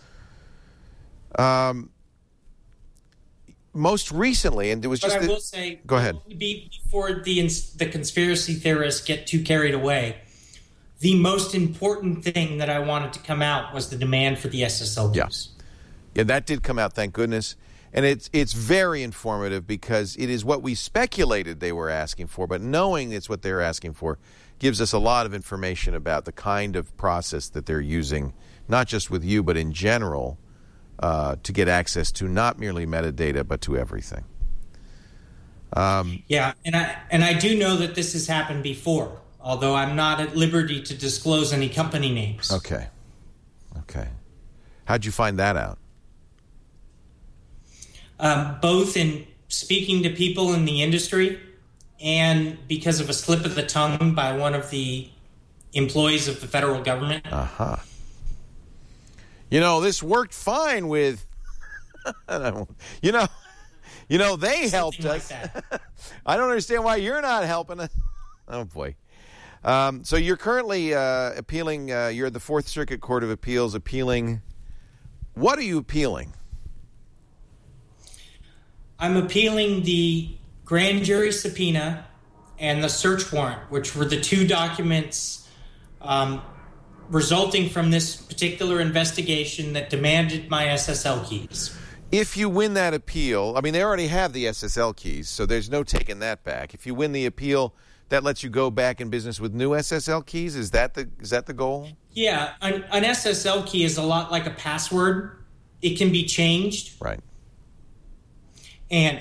Most recently, and it was just... But I will say... Go ahead. Before the conspiracy theorists get too carried away, the most important thing that I wanted to come out was the demand for the SSL keys. Yeah, that did come out, thank goodness. And it's very informative because it is what we speculated they were asking for, but knowing it's what they're asking for gives us a lot of information about the kind of process that they're using, not just with you, but in general, to get access to not merely metadata, but to everything. Yeah, and I do know that this has happened before, although I'm not at liberty to disclose any company names. Okay. How'd you find that out? Both in speaking to people in the industry and because of a slip of the tongue by one of the employees of the federal government. Uh-huh. This worked fine with, they helped Something us. like that. I don't understand why you're not helping us. Oh, boy. So you're currently appealing, you're at the Fourth Circuit Court of Appeals appealing. What are you appealing? I'm appealing the grand jury subpoena and the search warrant, which were the two documents resulting from this particular investigation that demanded my SSL keys. If you win that appeal, they already have the SSL keys, so there's no taking that back. If you win the appeal, that lets you go back in business with new SSL keys? Is that the goal? Yeah, an SSL key is a lot like a password. It can be changed. Right. And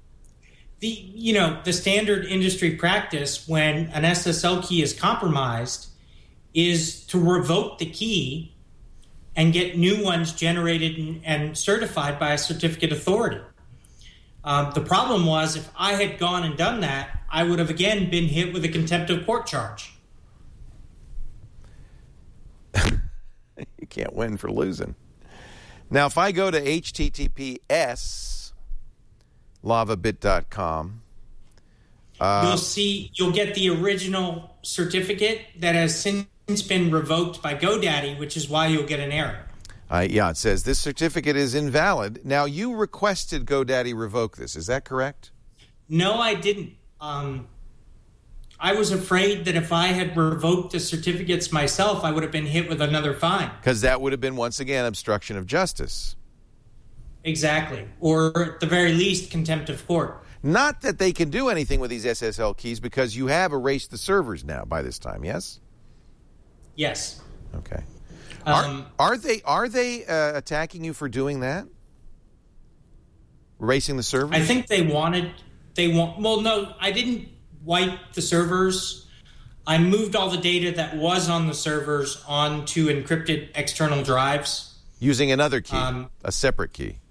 the standard industry practice when an SSL key is compromised is to revoke the key and get new ones generated and certified by a certificate authority. The problem was if I had gone and done that, I would have again been hit with a contempt of court charge. You can't win for losing. Now, if I go to https://lavabit.com, you'll get the original certificate that has since been revoked by GoDaddy, which is why you'll get an error. It says this certificate is invalid. Now, you requested GoDaddy revoke this. Is that correct? No, I didn't. I was afraid that if I had revoked the certificates myself, I would have been hit with another fine. Because that would have been, once again, obstruction of justice. Exactly. Or at the very least, contempt of court. Not that they can do anything with these SSL keys because you have erased the servers now by this time, yes? Yes. Okay. Are they attacking you for doing that? Erasing the servers? I think well, no, I didn't wipe the servers. I moved all the data that was on the servers onto encrypted external drives. Using another key, a separate key.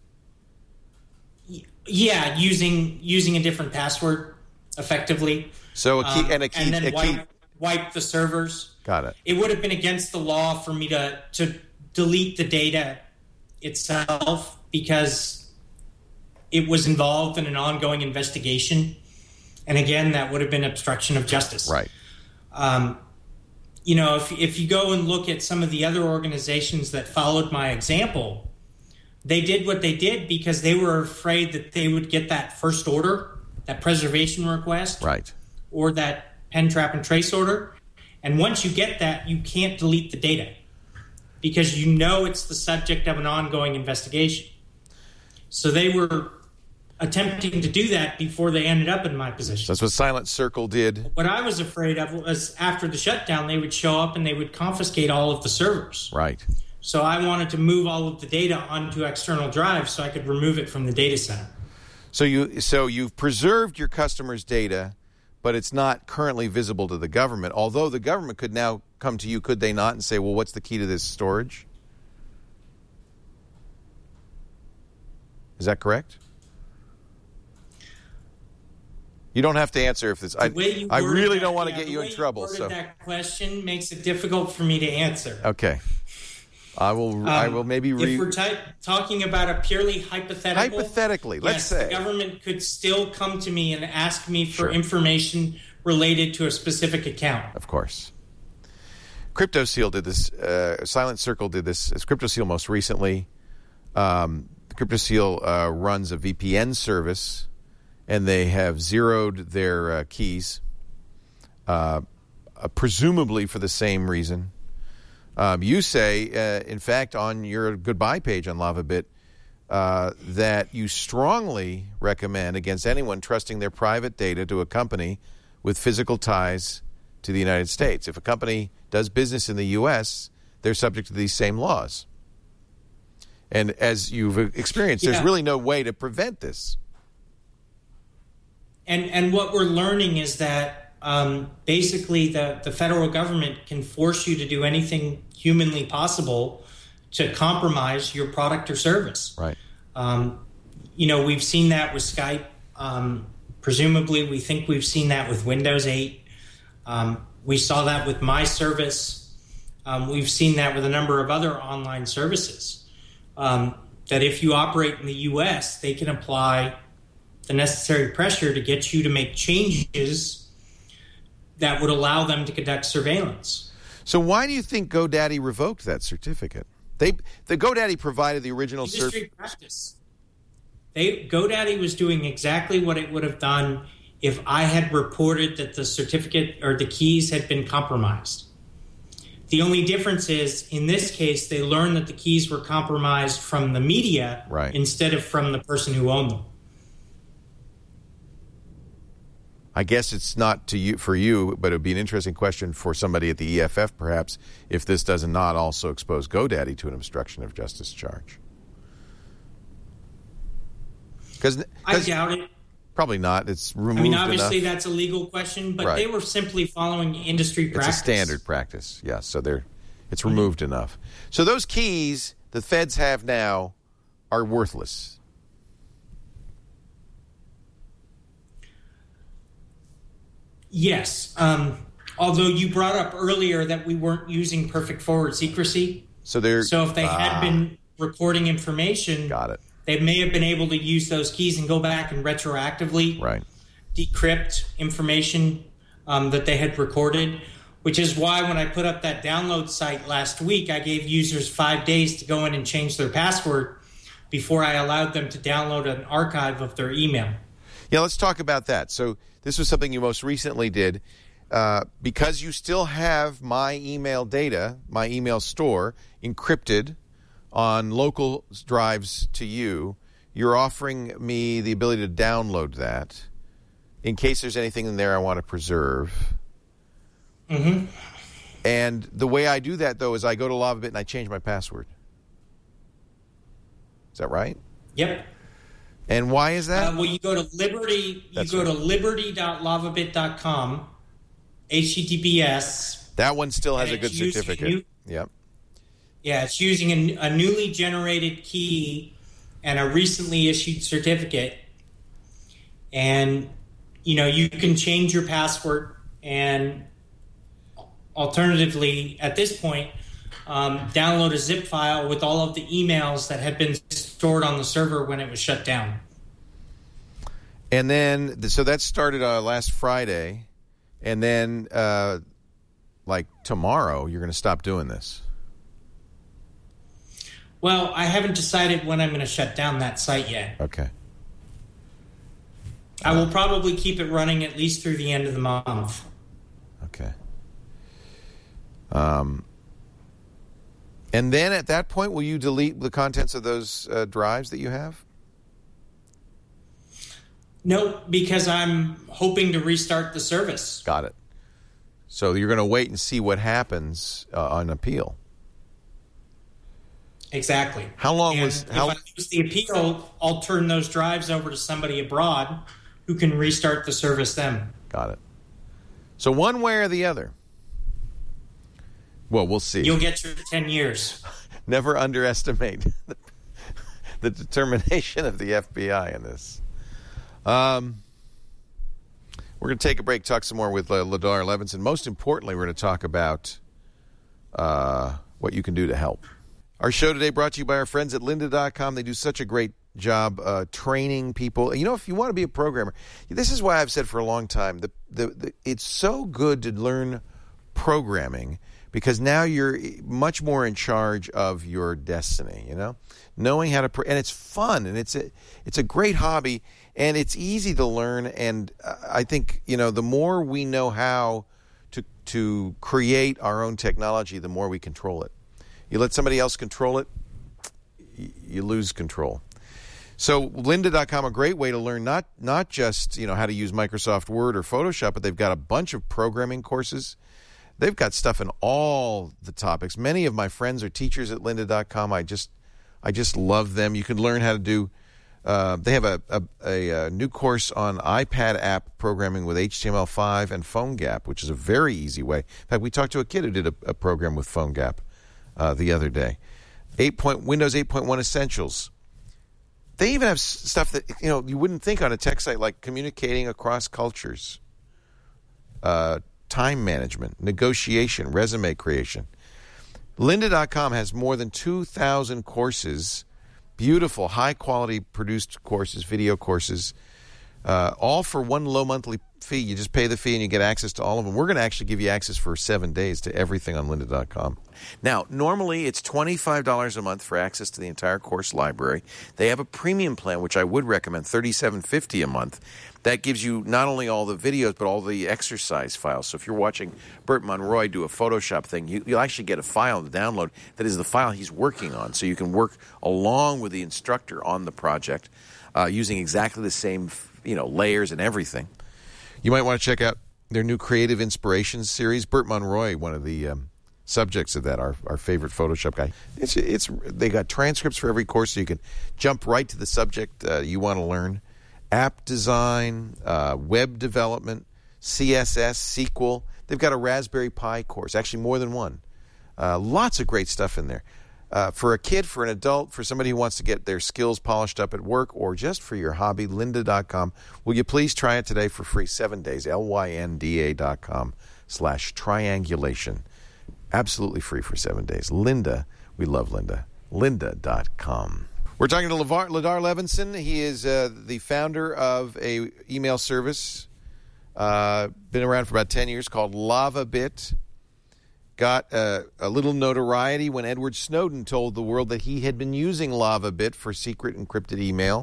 Yeah, using a different password, effectively. So a key and a key, and then wipe the servers. Got it. It would have been against the law for me to delete the data itself because it was involved in an ongoing investigation. And again, that would have been obstruction of justice. Right. If you go and look at some of the other organizations that followed my example, they did what they did because they were afraid that they would get that first order, that preservation request, right, or that pen, trap, and trace order. And once you get that, you can't delete the data because it's the subject of an ongoing investigation. So they were attempting to do that before they ended up in my position. That's what Silent Circle did. What I was afraid of was after the shutdown, they would show up and they would confiscate all of the servers. Right. So I wanted to move all of the data onto external drives so I could remove it from the data center. So you've preserved your customers' data, but it's not currently visible to the government, although the government could now come to you, could they not, and say, well, what's the key to this storage? Is that correct? You don't have to answer if this. I really don't want to get you in trouble. So that question makes it difficult for me to answer. Okay. I will maybe if we're talking about a purely hypothetically, let's say the government could still come to me and ask me for information related to a specific account. Of course. CryptoSeal did this. Silent Circle did this. CryptoSeal most recently. CryptoSeal runs a VPN service, and they have zeroed their keys, presumably for the same reason. You say, in fact, on your goodbye page on LavaBit, that you strongly recommend against anyone trusting their private data to a company with physical ties to the United States. If a company does business in the U.S., they're subject to these same laws. And as you've experienced, there's really no way to prevent this. And what we're learning is that basically the federal government can force you to do anything humanly possible to compromise your product or service. Right. We've seen that with Skype. Presumably, we think we've seen that with Windows 8. We saw that with my service. We've seen that with a number of other online services. That if you operate in the U.S., they can apply the necessary pressure to get you to make changes that would allow them to conduct surveillance. So why do you think GoDaddy revoked that certificate? The GoDaddy provided the original industry practice. GoDaddy was doing exactly what it would have done if I had reported that the certificate or the keys had been compromised. The only difference is, in this case, they learned that the keys were compromised from the media instead of from the person who owned them. I guess it's not for you, but it would be an interesting question for somebody at the EFF, perhaps, if this does not also expose GoDaddy to an obstruction of justice charge. I doubt it. Probably not. It's removed obviously enough. That's a legal question, but they were simply following industry practice. It's a standard practice, yes. So it's removed enough. So those keys the feds have now are worthless. Yes. Although you brought up earlier that we weren't using perfect forward secrecy. So if they had been recording information, got it. They may have been able to use those keys and go back and retroactively decrypt information that they had recorded, which is why when I put up that download site last week, I gave users 5 days to go in and change their password before I allowed them to download an archive of their email. Yeah, let's talk about that. So this was something you most recently did. Because you still have my email data, my email store, encrypted on local drives to you, you're offering me the ability to download that in case there's anything in there I want to preserve. Mm-hmm. And the way I do that, though, is I go to LavaBit and I change my password. Is that right? Yep. And why is that? Well, you go to Liberty. You go to liberty.lavabit.com, HTTPS. That one still has a good certificate. Yep. Yeah, it's using a newly generated key and a recently issued certificate. And, you can change your password and alternatively, at this point, download a zip file with all of the emails that had been stored on the server when it was shut down. And then, so that started last Friday. And then, tomorrow, you're going to stop doing this. Well, I haven't decided when I'm going to shut down that site yet. Okay. I will probably keep it running at least through the end of the month. Okay. And then at that point, will you delete the contents of those drives that you have? No, because I'm hoping to restart the service. Got it. So you're going to wait and see what happens on appeal. Exactly. How long If I lose the appeal, I'll turn those drives over to somebody abroad who can restart the service then. Got it. So one way or the other. Well, we'll see. You'll get your 10 years. Never underestimate the determination of the FBI in this. We're going to take a break, talk some more with Ladar Levinson. Most importantly, we're going to talk about what you can do to help. Our show today brought to you by our friends at lynda.com. They do such a great job training people. You know, if you want to be a programmer, this is why I've said for a long time, it's so good to learn programming, because now you're much more in charge of your destiny, you know? Knowing how to, and it's fun, and it's a great hobby, and it's easy to learn, and I think, you know, the more we know how to create our own technology, the more we control it. You let somebody else control it, you lose control. So lynda.com, a great way to learn not just, you know, how to use Microsoft Word or Photoshop, but they've got a bunch of programming courses. They've got stuff in all the topics. Many of my friends are teachers at lynda.com. I just love them. You can learn how to do. They have a new course on iPad app programming with HTML5 and PhoneGap, which is a very easy way. In fact, we talked to a kid who did a program with PhoneGap the other day. Windows 8.1 Essentials. They even have stuff that, you know, you wouldn't think on a tech site, like communicating across cultures, time management, negotiation, resume creation. Lynda.com has more than 2,000 courses, beautiful, high-quality produced courses, video courses, all for one low monthly fee. You just pay the fee and you get access to all of them. We're going to actually give you access for 7 days to everything on lynda.com. Now, normally it's $25 a month for access to the entire course library. They have a premium plan, which I would recommend, $37.50 a month. That gives you not only all the videos, but all the exercise files. So if you're watching Burt Monroy do a Photoshop thing, you'll actually get a file to download that is the file he's working on. So you can work along with the instructor on the project using exactly the same, you know, layers and everything. You might want to check out their new Creative Inspirations series. Burt Monroy, one of the subjects of that, our favorite Photoshop guy. They got transcripts for every course, so you can jump right to the subject you want to learn. App design, web development, CSS, SQL. They've got a Raspberry Pi course, actually more than one. Lots of great stuff in there. For a kid, for an adult, for somebody who wants to get their skills polished up at work, or just for your hobby, lynda.com. Will you please try it today for free, 7 days, lynda.com/triangulation. Absolutely free for 7 days. Lynda, we love Lynda. Lynda.com. We're talking to Ladar Levinson. He is the founder of a email service, been around for about 10 years, called LavaBit. Got a little notoriety when Edward Snowden told the world that he had been using LavaBit for secret encrypted email.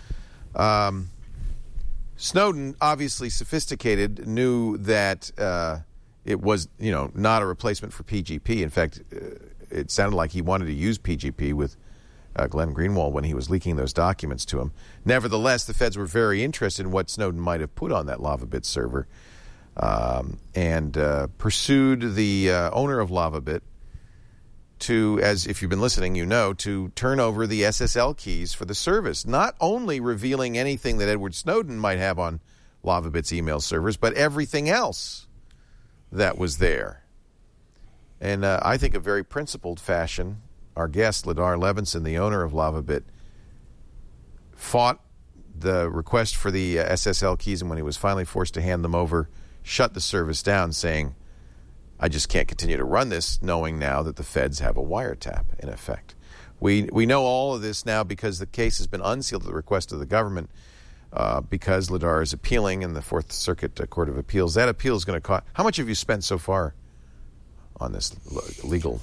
Snowden, obviously sophisticated, knew that it was, you know, not a replacement for PGP. In fact, it sounded like he wanted to use PGP with Glenn Greenwald when he was leaking those documents to him. Nevertheless, the feds were very interested in what Snowden might have put on that LavaBit server, and pursued the owner of LavaBit to, as if you've been listening, you know, to turn over the SSL keys for the service, not only revealing anything that Edward Snowden might have on LavaBit's email servers, but everything else that was there. And I think a very principled fashion, our guest, Ladar Levinson, the owner of LavaBit, fought the request for the SSL keys, and when he was finally forced to hand them over, shut the service down, saying, I just can't continue to run this, knowing now that the feds have a wiretap, in effect. We know all of this now because the case has been unsealed at the request of the government, because Ladar is appealing in the Fourth Circuit Court of Appeals. That appeal is going to cost... How much have you spent so far on this legal...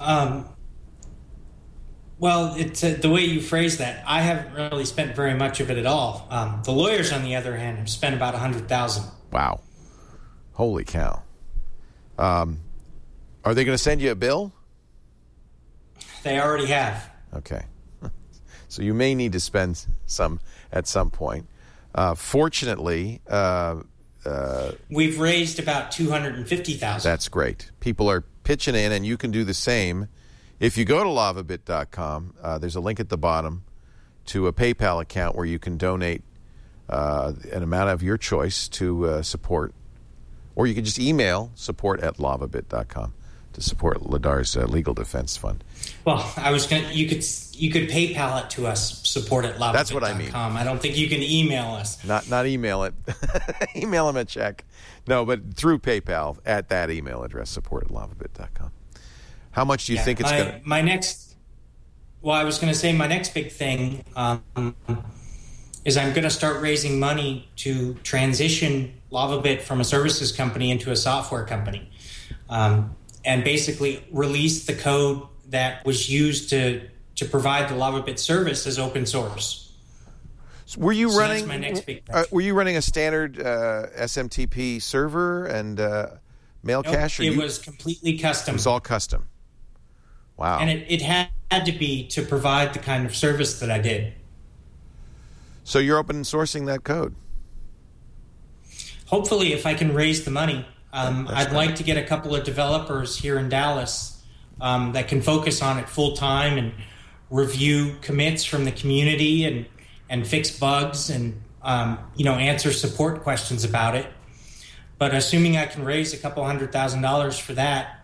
Well, it's the way you phrase that. I haven't really spent very much of it at all. The lawyers, on the other hand, have spent about $100,000. Wow! Holy cow! Are they going to send you a bill? They already have. Okay, so you may need to spend some at some point. Fortunately, we've raised about $250,000. That's great. People are pitching in, and you can do the same. If you go to lavabit.com, there's a link at the bottom to a PayPal account where you can donate an amount of your choice to support, or you can just email support@lavabit.com to support Ladar's legal defense fund. Well, you could PayPal it to us, support@lavabit.com. That's what I mean. I don't think you can email us. Not email it. Email them a check. No, but through PayPal at that email address, support@lavabit.com. How much do you think it's going to... I was going to say my next big thing is I'm going to start raising money to transition LavaBit from a services company into a software company, and basically release the code that was used to provide the LavaBit service as open source. Were you running? That's my next big thing. Were you running a standard SMTP server and mail cache? It was completely custom. It was all custom. Wow. And it had to be to provide the kind of service that I did. So you're open sourcing that code? Hopefully, if I can raise the money. I'd great. like to get a couple of developers here in Dallas that can focus on it full time and review commits from the community and fix bugs and answer support questions about it. But assuming I can raise a couple $100,000 for that,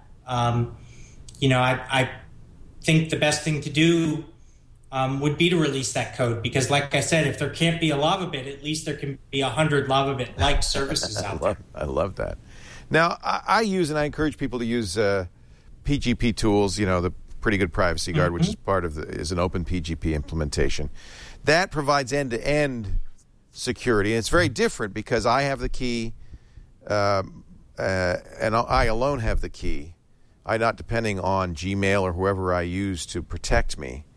I think the best thing to do would be to release that code, because like I said, if there can't be a LavaBit, at least there can be 100 LavaBit-like services out there. I love that. Now, I use, and I encourage people to use PGP tools, the Pretty Good Privacy Guard, which is is an open PGP implementation. That provides end-to-end security, and it's very different because I have the key, and I alone have the key. I'm not depending on Gmail or whoever I use to protect me.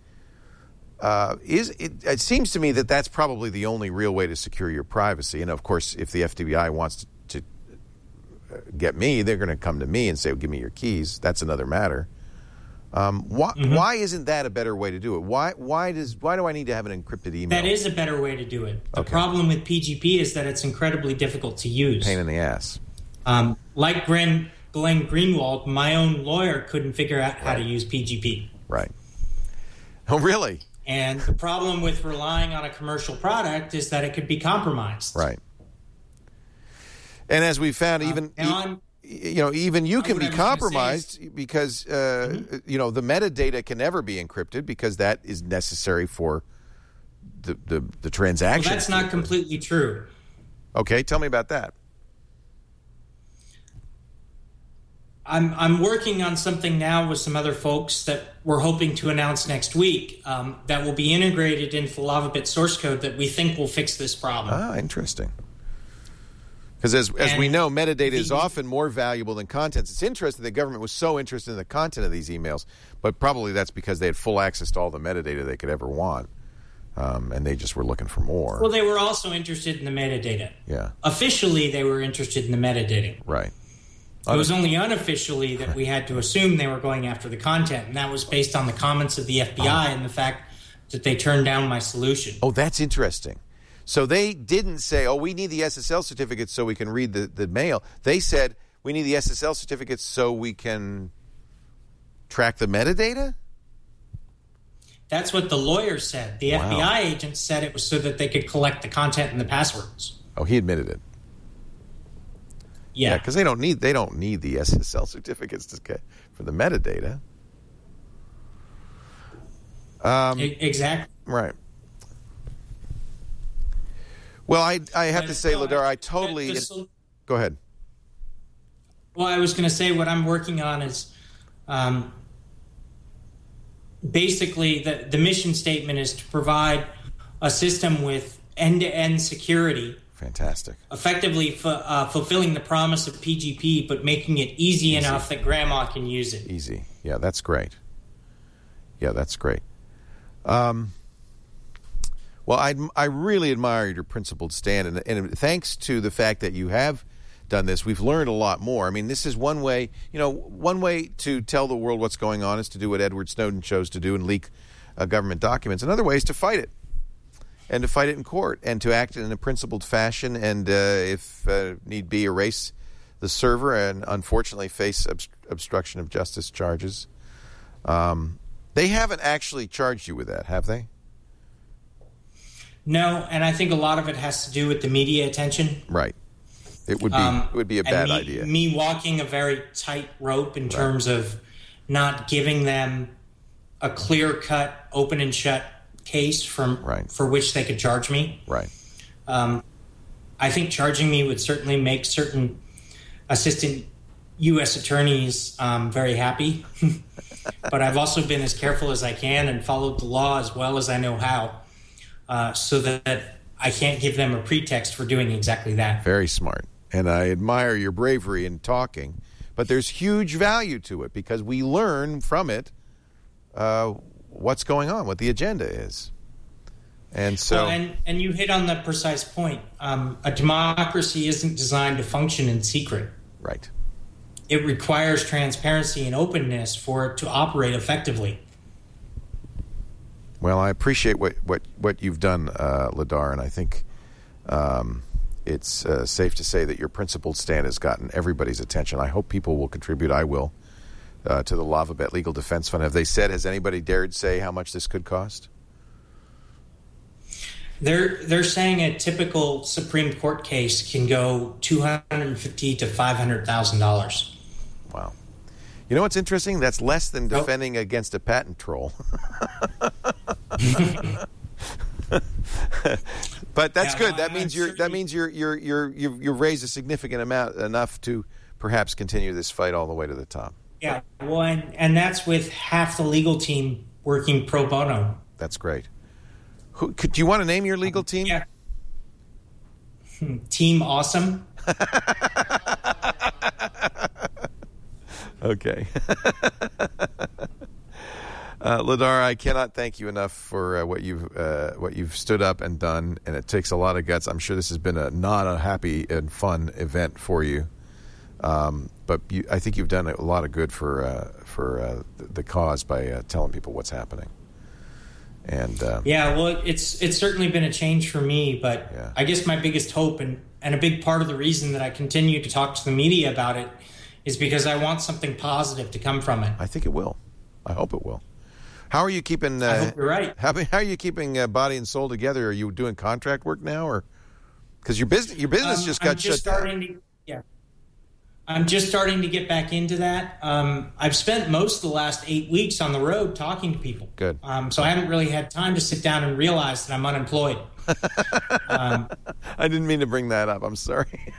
It seems to me that that's probably the only real way to secure your privacy. And, of course, if the FBI wants to get me, they're going to come to me and say, well, give me your keys. That's another matter. Why isn't that a better way to do it? Why do I need to have an encrypted email? That is a better way to do it. The Okay. problem with PGP is that it's incredibly difficult to use. Pain in the ass. Like Glenn Greenwald, my own lawyer couldn't figure out how to use PGP. Right. Oh, really? And the problem with relying on a commercial product is that it could be compromised. Right. And as we found, even you can be compromised because the metadata can never be encrypted because that is necessary for the transaction. Well, that's not completely true. Okay, tell me about that. I'm working on something now with some other folks that we're hoping to announce next week that will be integrated into the LavaBit source code that we think will fix this problem. Ah, interesting. Because as we know, metadata is often more valuable than content. It's interesting the government was so interested in the content of these emails, but probably that's because they had full access to all the metadata they could ever want, and they just were looking for more. Well, they were also interested in the metadata. Yeah. Officially, they were interested in the metadata. Right. It was only unofficially that we had to assume they were going after the content, and that was based on the comments of the FBI and the fact that they turned down my solution. Oh, that's interesting. So they didn't say, we need the SSL certificates so we can read the mail. They said, we need the SSL certificates so we can track the metadata? That's what the lawyer said. The FBI agent said it was so that they could collect the content and the passwords. Oh, he admitted it. Yeah, because they don't need the SSL certificates to get for the metadata. Exactly. Right. Well, I have to say, Ladar, I totally... Go ahead. Well, I was going to say what I'm working on is basically the mission statement is to provide a system with end-to-end security. Fantastic. Effectively fulfilling the promise of PGP, but making it easy enough that grandma can use it. Easy. Yeah, that's great. Well, I really admire your principled stand, and thanks to the fact that you have done this, we've learned a lot more. I mean, this is one way, one way to tell the world what's going on is to do what Edward Snowden chose to do and leak government documents. Another way is to fight it. and to fight it in court and to act in a principled fashion and, if need be, erase the server and unfortunately face obstruction of justice charges. They haven't actually charged you with that, have they? No, and I think a lot of it has to do with the media attention. Right. It would be a bad idea. Me walking a very tight rope in terms of not giving them a clear-cut, open and shut case for which they could charge me. Right. I think charging me would certainly make certain assistant U.S. attorneys very happy. But I've also been as careful as I can and followed the law as well as I know how, so that I can't give them a pretext for doing exactly that. Very smart. And I admire your bravery in talking. But there's huge value to it because we learn from it what's going on, what the agenda is. And so, and you hit on the precise point. A democracy isn't designed to function in secret. Right. It requires transparency and openness for it to operate effectively. Well, I appreciate what you've done, Ladar, and I think it's safe to say that your principled stand has gotten everybody's attention. I hope people will contribute. I will to the LavaBet Legal Defense Fund. Have they said? Has anybody dared say how much this could cost? They're saying a typical Supreme Court case can go $250,000 to $500,000. Wow. You know what's interesting? That's less than defending against a patent troll. But that's good. That means you've raised a significant amount, enough to perhaps continue this fight all the way to the top. Yeah. Well, and that's with half the legal team working pro bono. That's great. Do you want to name your legal team? Yeah. Team Awesome. Okay. Ladar, I cannot thank you enough for what you've stood up and done, and it takes a lot of guts. I'm sure this has been not a happy and fun event for you, but I think you've done a lot of good for the cause by telling people what's happening. And well, it's certainly been a change for me, but I guess my biggest hope and a big part of the reason that I continue to talk to the media about it is because I want something positive to come from it. I think it will. I hope it will. How are you keeping? I hope you're right. How are you keeping body and soul together? Are you doing contract work now, or because your business just got shut down? I'm just starting to get back into that. I've spent most of the last 8 weeks on the road talking to people. Good. So I haven't really had time to sit down and realize that I'm unemployed. I didn't mean to bring that up. I'm sorry.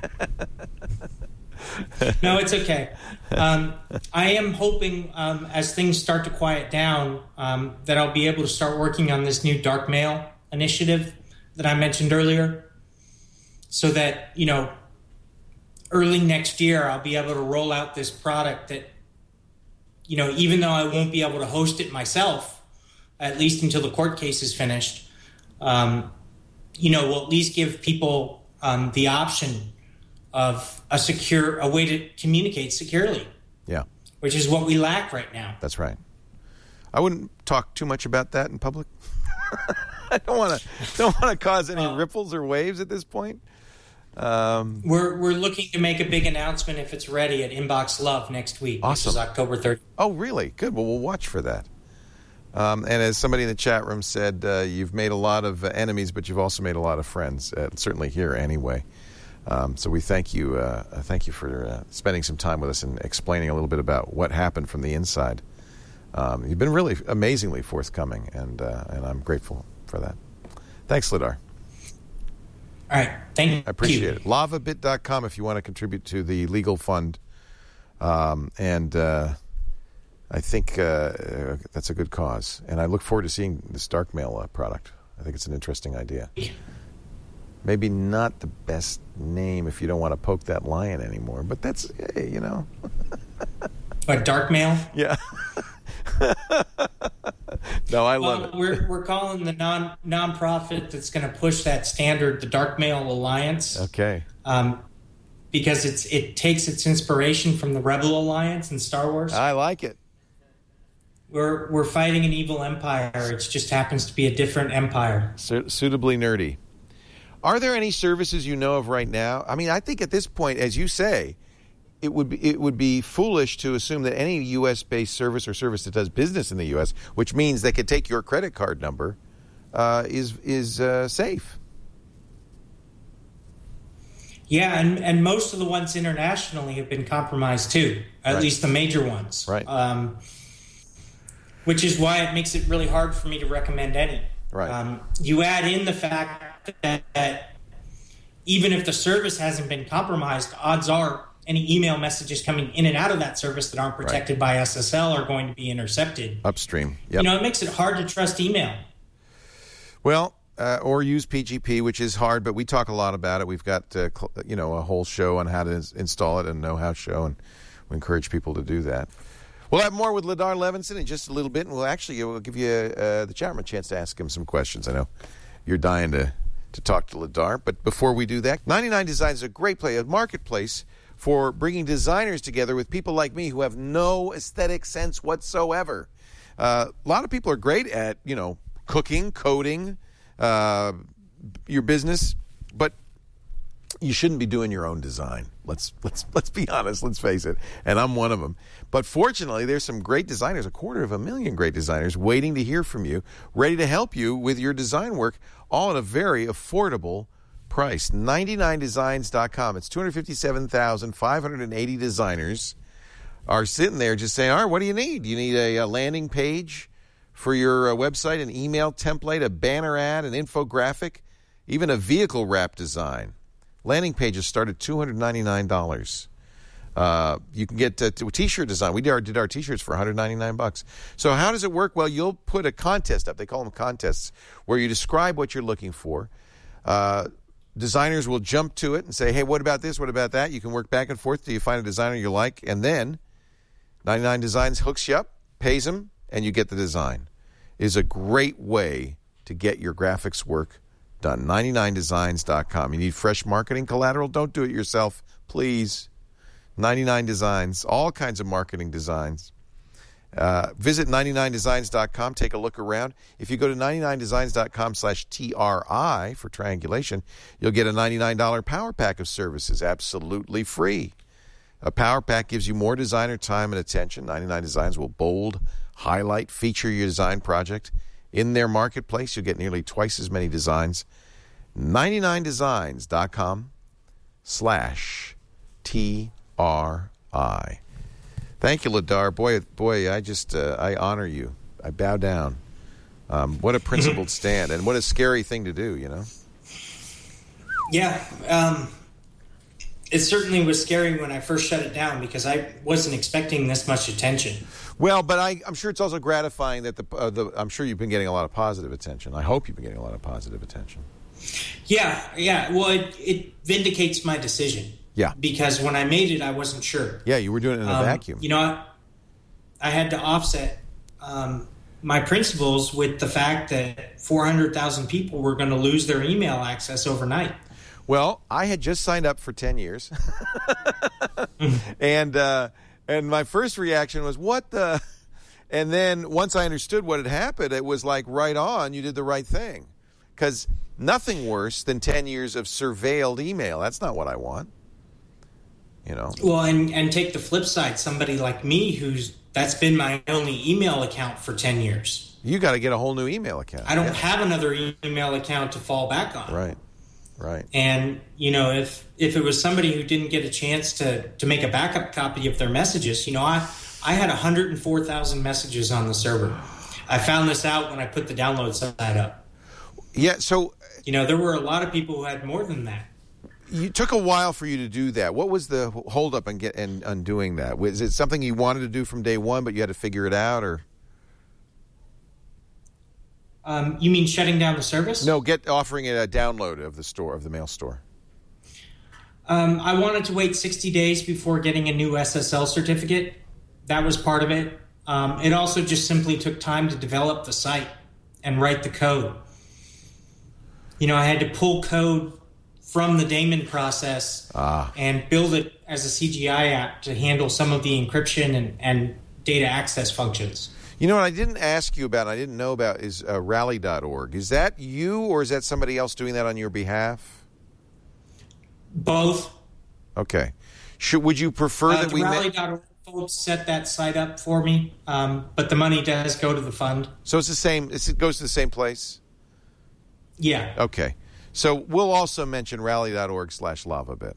No, it's okay. I am hoping as things start to quiet down that I'll be able to start working on this new dark mail initiative that I mentioned earlier, so that, early next year I'll be able to roll out this product that, even though I won't be able to host it myself, at least until the court case is finished, will at least give people the option of a way to communicate securely. Yeah. Which is what we lack right now. That's right. I wouldn't talk too much about that in public. I don't want to cause any ripples or waves at this point. We're looking to make a big announcement if it's ready at Inbox Love next week. Awesome. Which is October 30th. Oh, really? Good. Well, we'll watch for that. And as somebody in the chat room said, you've made a lot of enemies, but you've also made a lot of friends. Certainly here, anyway. So we thank you for spending some time with us and explaining a little bit about what happened from the inside. You've been really amazingly forthcoming, and I'm grateful for that. Thanks, Ladar. All right. Thank you. I appreciate it. LavaBit.com if you want to contribute to the legal fund. And I think that's a good cause. And I look forward to seeing this dark mail product. I think it's an interesting idea. Maybe not the best name if you don't want to poke that lion anymore, but that's, hey, What, dark mail? Yeah. No, I love it. We're calling the nonprofit that's going to push that standard the Dark Mail Alliance. Okay. Because it takes its inspiration from the Rebel Alliance in Star Wars. I like it. We're fighting an evil empire. It just happens to be a different empire. Suitably nerdy. Are there any services you know of right now? I mean, I think at this point, as you say, it would be foolish to assume that any U.S.-based service or service that does business in the U.S., which means they could take your credit card number, is safe. Yeah, and most of the ones internationally have been compromised too, at least the major ones. Right. Which is why it makes it really hard for me to recommend any. Right. You add in the fact that even if the service hasn't been compromised, odds are any email messages coming in and out of that service that aren't protected by SSL are going to be intercepted. Upstream. Yep. It makes it hard to trust email. Well, or use PGP, which is hard, but we talk a lot about it. We've got a whole show on how to install it, and know-how show, and we encourage people to do that. We'll have more with Ladar Levinson in just a little bit, and we'll give you the chat room a chance to ask him some questions. I know you're dying to talk to Ladar, but before we do that, 99 Designs is a great place, a marketplace for bringing designers together with people like me who have no aesthetic sense whatsoever. A lot of people are great at, cooking, coding, your business, but you shouldn't be doing your own design. Let's be honest. Let's face it. And I'm one of them. But fortunately, there's some great designers, 250,000 great designers waiting to hear from you, ready to help you with your design work, all at a very affordable price. 99designs.com. It's 257,580 designers are sitting there just saying, all right, what do you need? Do you need a landing page for your website, an email template, a banner ad, an infographic, even a vehicle wrap design? Landing pages start at $299. You can get a T-shirt design. We did our T-shirts for $199. So how does it work? Well, you'll put a contest up. They call them contests, where you describe what you're looking for. Designers will jump to it and say, hey, what about this? What about that? You can work back and forth till you find a designer you like, and then 99 Designs hooks you up, pays them, and you get the design. It is a great way to get your graphics work done. 99designs.com. You need fresh marketing collateral? Don't do it yourself, please. 99 Designs, all kinds of marketing designs. Visit 99designs.com. Take a look around. If you go to 99designs.com/TRI for triangulation, you'll get a $99 power pack of services, absolutely free. A power pack gives you more designer time and attention. 99 Designs will bold, highlight, feature your design project. In their marketplace, you'll get nearly twice as many designs. 99designs.com/TRI. Thank you, Ladar. Boy, I honor you. I bow down. What a principled stand, and what a scary thing to do, Yeah, it certainly was scary when I first shut it down because I wasn't expecting this much attention. Well, but I'm sure it's also gratifying that I'm sure you've been getting a lot of positive attention. I hope you've been getting a lot of positive attention. Yeah. Well, it vindicates my decision. Yeah. Because when I made it, I wasn't sure. Yeah, you were doing it in a vacuum. I had to offset my principles with the fact that 400,000 people were going to lose their email access overnight. Well, I had just signed up for 10 years. And my first reaction was, what the? And then once I understood what had happened, it was like, right on, you did the right thing. Because nothing worse than 10 years of surveilled email. That's not what I want. Well, and take the flip side. Somebody like me that's been my only email account for 10 years. You got to get a whole new email account. I don't have another email account to fall back on. Right. And, if it was somebody who didn't get a chance to make a backup copy of their messages, I had 104,000 messages on the server. I found this out when I put the download site up. Yeah, so... there were a lot of people who had more than that. It took a while for you to do that. What was the holdup in undoing that? Was it something you wanted to do from day one, but you had to figure it out, or? You mean shutting down the service? No, offering it a download of the mail store. I wanted to wait 60 days before getting a new SSL certificate. That was part of it. It also just simply took time to develop the site and write the code. I had to pull code from the daemon process and build it as a CGI app to handle some of the encryption and data access functions. You know what I didn't ask you about, I didn't know about, is rally.org. Is that you, or is that somebody else doing that on your behalf? Both. Okay. Would you prefer that we... Rally.org folks set that site up for me, but the money does go to the fund. So it's the same, it goes to the same place? Yeah. Okay. So we'll also mention rally.org/LavaBit.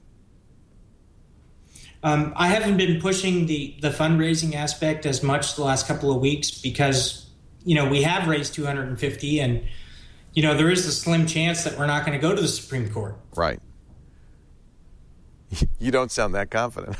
I haven't been pushing the fundraising aspect as much the last couple of weeks because, we have raised $250 and, there is a slim chance that we're not going to go to the Supreme Court. Right. You don't sound that confident.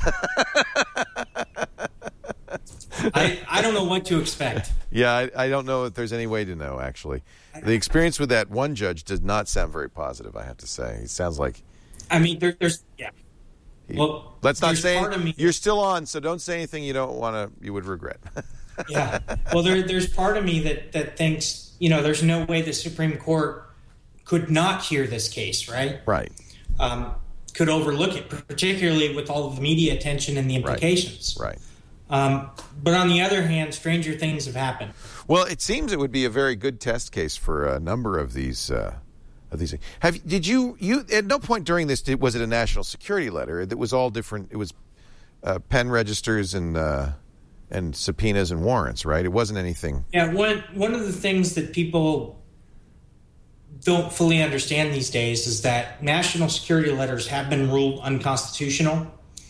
I don't know what to expect. Yeah, I don't know if there's any way to know, actually. The experience with that one judge does not sound very positive, I have to say. It sounds like... I mean, there's... Yeah. Well, let's not say... You're still on, so don't say anything you would regret. Yeah. Well, there's part of me that thinks, there's no way the Supreme Court could not hear this case, right? Right. Could overlook it, particularly with all of the media attention and the implications. Right. But on the other hand, stranger things have happened. Well, it seems it would be a very good test case for a number of these things. Did you at no point during this was it a national security letter? It was all different. It was pen registers and subpoenas and warrants, right? It wasn't anything. Yeah. One of the things that people don't fully understand these days is that national security letters have been ruled unconstitutional.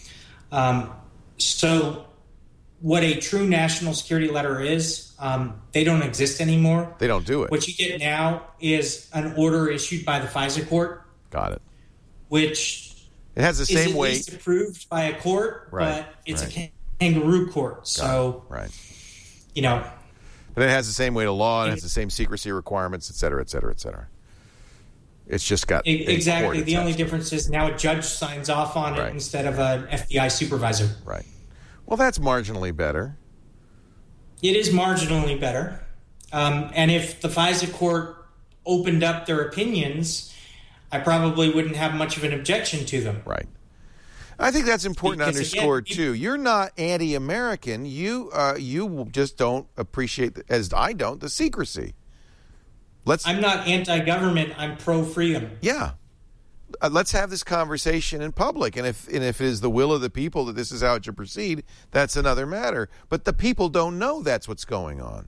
So what a true national security letter is, they don't exist anymore. They don't do it. What you get now is an order issued by the FISA court. Got it. Which it has the same is at weight. least approved by a court, right, but it's a kangaroo court. So, right. But it has the same weight of law and it has the same secrecy requirements, et cetera, et cetera, et cetera. It's just got exactly. The only difference is now a judge signs off on it instead of an FBI supervisor. Right. Well, that's marginally better. It is marginally better. And if the FISA court opened up their opinions, I probably wouldn't have much of an objection to them. Right. I think that's important to underscore, too. You're not anti-American. You just don't appreciate, as I don't, the secrecy. I'm not anti-government. I'm pro-freedom. Yeah. Let's have this conversation in public. And if it is the will of the people that this is how it should proceed, that's another matter. But the people don't know that's what's going on.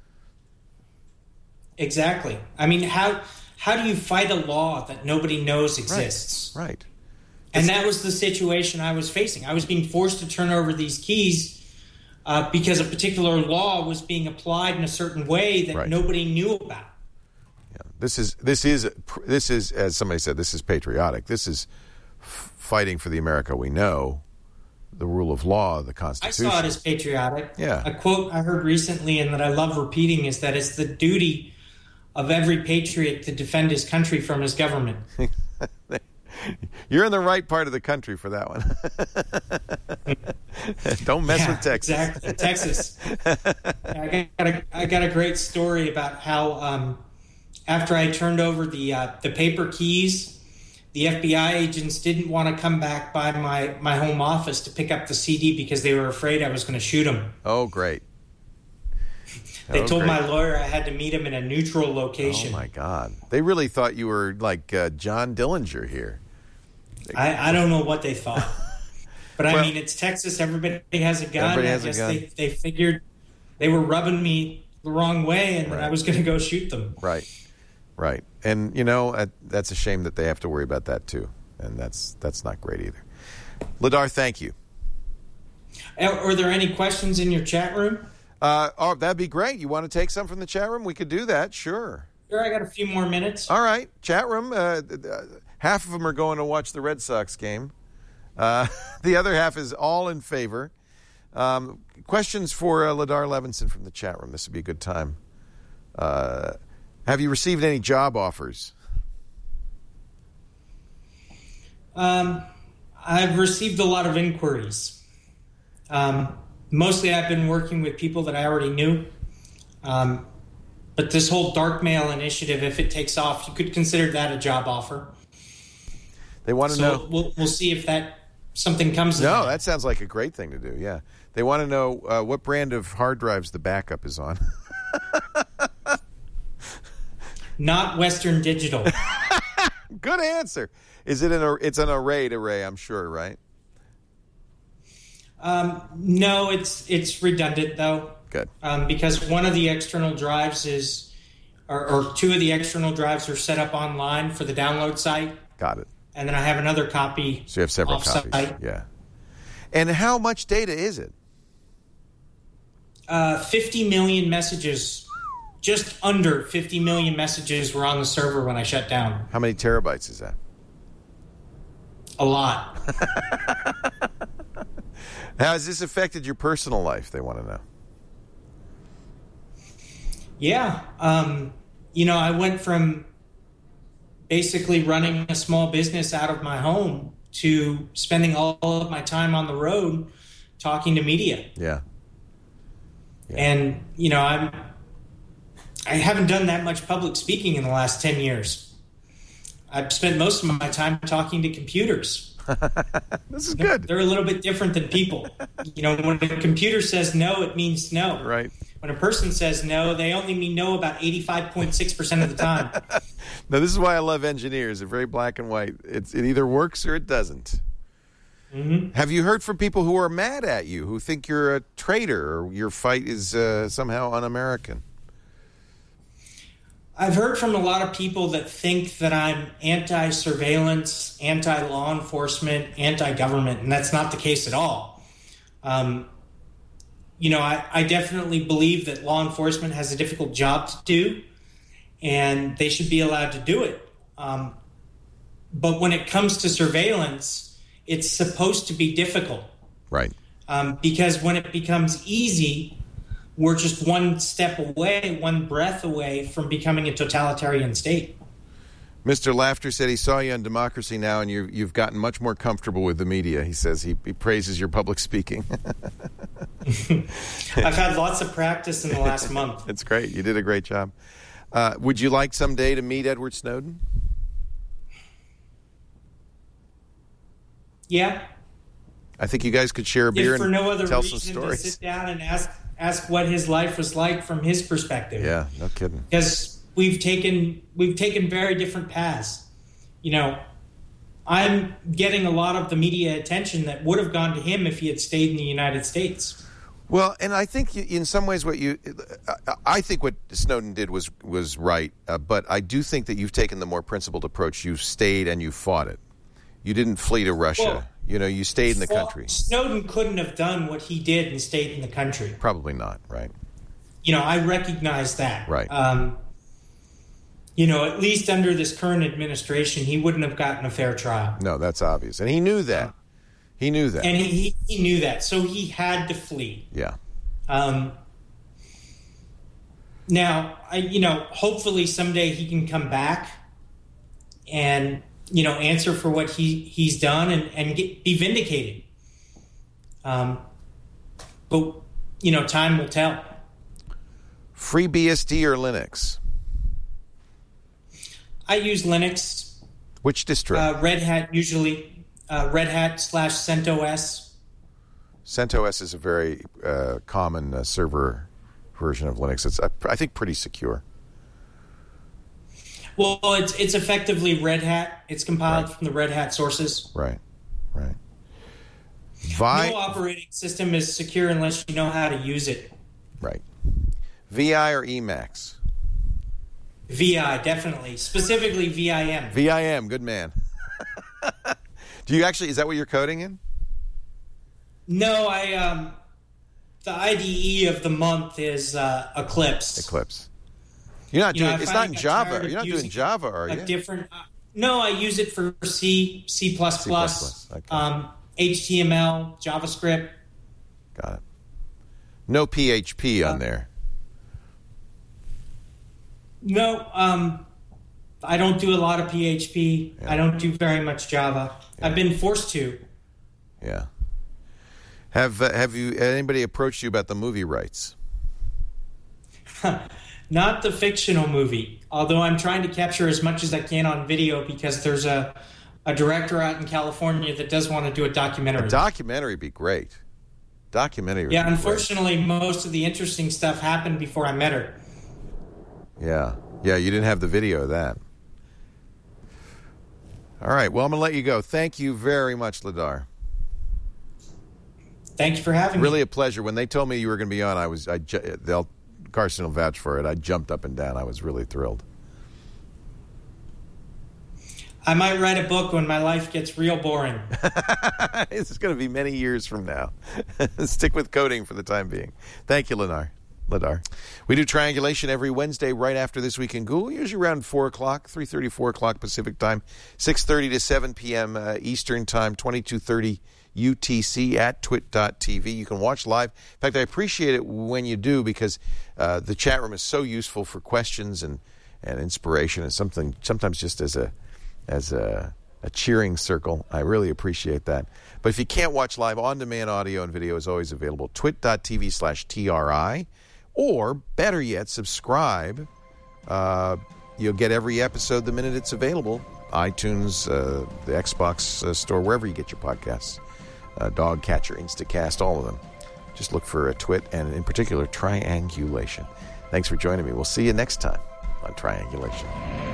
Exactly. I mean, how do you fight a law that nobody knows exists? Right. And that was the situation I was facing. I was being forced to turn over these keys because a particular law was being applied in a certain way that nobody knew about. This is, as somebody said, this is patriotic. This is fighting for the America we know, the rule of law, the Constitution. I saw it as patriotic. Yeah. A quote I heard recently and that I love repeating is that it's the duty of every patriot to defend his country from his government. You're in the right part of the country for that one. Don't mess with Texas. Exactly, Texas. I got a great story about how after I turned over the paper keys, the FBI agents didn't want to come back by my home office to pick up the CD because they were afraid I was going to shoot them. Oh, great. They told my lawyer I had to meet him in a neutral location. Oh, my God. They really thought you were like John Dillinger here. I don't know what they thought. But, I mean, it's Texas. Everybody has a gun. Everybody has a gun. They figured they were rubbing me the wrong way and I was going to go shoot them. Right. Right. And, that's a shame that they have to worry about that, too. And that's not great either. Ladar, thank you. Are there any questions in your chat room? That'd be great. You want to take some from the chat room? We could do that. Sure. Sure, I got a few more minutes. All right. Chat room. Half of them are going to watch the Red Sox game. The other half is all in favor. Questions for Ladar Levinson from the chat room. This would be a good time. Have you received any job offers? I've received a lot of inquiries. Mostly I've been working with people that I already knew. But this whole dark mail initiative, if it takes off, you could consider that a job offer. They want to know. We'll see if that something comes of No, it. that sounds like a great thing to do, yeah. They want to know what brand of hard drives the backup is on. Not Western Digital. Good answer. Is it it's an array, I'm sure, right? No, it's redundant, though. Good. Because one of the external drives is, or two of the external drives are set up online for the download site. Got it. And then I have another copy. So you have several off-site. copies. Yeah. And how much data is it? 50 million messages. Just under 50 million messages were on the server when I shut down. How many terabytes is that? A lot. How has this affected your personal life, they want to know? Yeah. I went from basically running a small business out of my home to spending all of my time on the road talking to media. Yeah. And, I haven't done that much public speaking in the last 10 years. I've spent most of my time talking to computers. This is good. They're a little bit different than people. When a computer says no, it means no. Right. When a person says no, they only mean no about 85.6% of the time. Now, this is why I love engineers. They're very black and white. It either works or it doesn't. Mm-hmm. Have you heard from people who are mad at you, who think you're a traitor or your fight is somehow un-American? I've heard from a lot of people that think that I'm anti-surveillance, anti-law enforcement, anti-government, and that's not the case at all. I definitely believe that law enforcement has a difficult job to do, and they should be allowed to do it. But when it comes to surveillance, it's supposed to be difficult. Right. Because when it becomes easy, we're just one step away, one breath away from becoming a totalitarian state. Mr. Laughter said he saw you on Democracy Now! And you've gotten much more comfortable with the media. He says he praises your public speaking. I've had lots of practice in the last month. It's great. You did a great job. Would you like someday to meet Edward Snowden? Yeah. I think you guys could share a beer for no other and tell some reason stories. to sit down and ask what his life was like from his perspective. Yeah, no kidding. Because we've taken very different paths. I'm getting a lot of the media attention that would have gone to him if he had stayed in the United States. Well, and I think in some ways I think what Snowden did was right, but I do think that you've taken the more principled approach. You've stayed and you fought it. You didn't flee to Russia. Well, you stayed in the country. Snowden couldn't have done what he did and stayed in the country. Probably not, right? I recognize that. Right. At least under this current administration, he wouldn't have gotten a fair trial. No, that's obvious. And he knew that. He knew that. And he knew that. So he had to flee. Yeah. Now, hopefully someday he can come back and, answer for what he's done and be vindicated. But, time will tell. FreeBSD or Linux? I use Linux. Which distro? Red Hat usually. Red Hat / CentOS. CentOS is a very common server version of Linux. It's, I think, pretty secure. Well, it's effectively Red Hat. It's compiled from the Red Hat sources. Right. No operating system is secure unless you know how to use it. Right. VI or Emacs? VI, definitely. Specifically VIM. VIM, good man. Do you actually, is that what you're coding in? No, the IDE of the month is Eclipse. Eclipse. You're not doing, it's not in Java. You're not doing Java, are you? No, I use it for C, C++, okay. HTML, JavaScript. Got it. No PHP on there. No, I don't do a lot of PHP. Yeah. I don't do very much Java. Yeah. I've been forced to. Yeah. Have anybody approached you about the movie rights? Not the fictional movie, although I'm trying to capture as much as I can on video because there's a a director out in California that does want to do a documentary. A documentary would be great. Yeah, unfortunately, most of the interesting stuff happened before I met her. Yeah, you didn't have the video of that. All right, well, I'm going to let you go. Thank you very much, Ladar. Thank you for having me. Really a pleasure. When they told me you were going to be on, Carson will vouch for it. I jumped up and down. I was really thrilled. I might write a book when my life gets real boring. This is going to be many years from now. Stick with coding for the time being. Thank you, Ladar. We do Triangulation every Wednesday right after This Week in Google, usually around 4 o'clock, 3:30, 4 o'clock Pacific time, 6:30 to 7 p.m. Eastern time, 22:30 UTC at twit.tv. You can watch live. In fact, I appreciate it when you do because the chat room is so useful for questions and inspiration and sometimes just as a cheering circle. I really appreciate that. But if you can't watch live, on-demand audio and video is always available. twit.tv/TRI. Or, better yet, subscribe. You'll get every episode the minute it's available. iTunes, the Xbox store, wherever you get your podcasts. Dogcatcher, Instacast, all of them. Just look for a Twit, and in particular, Triangulation. Thanks for joining me. We'll see you next time on Triangulation.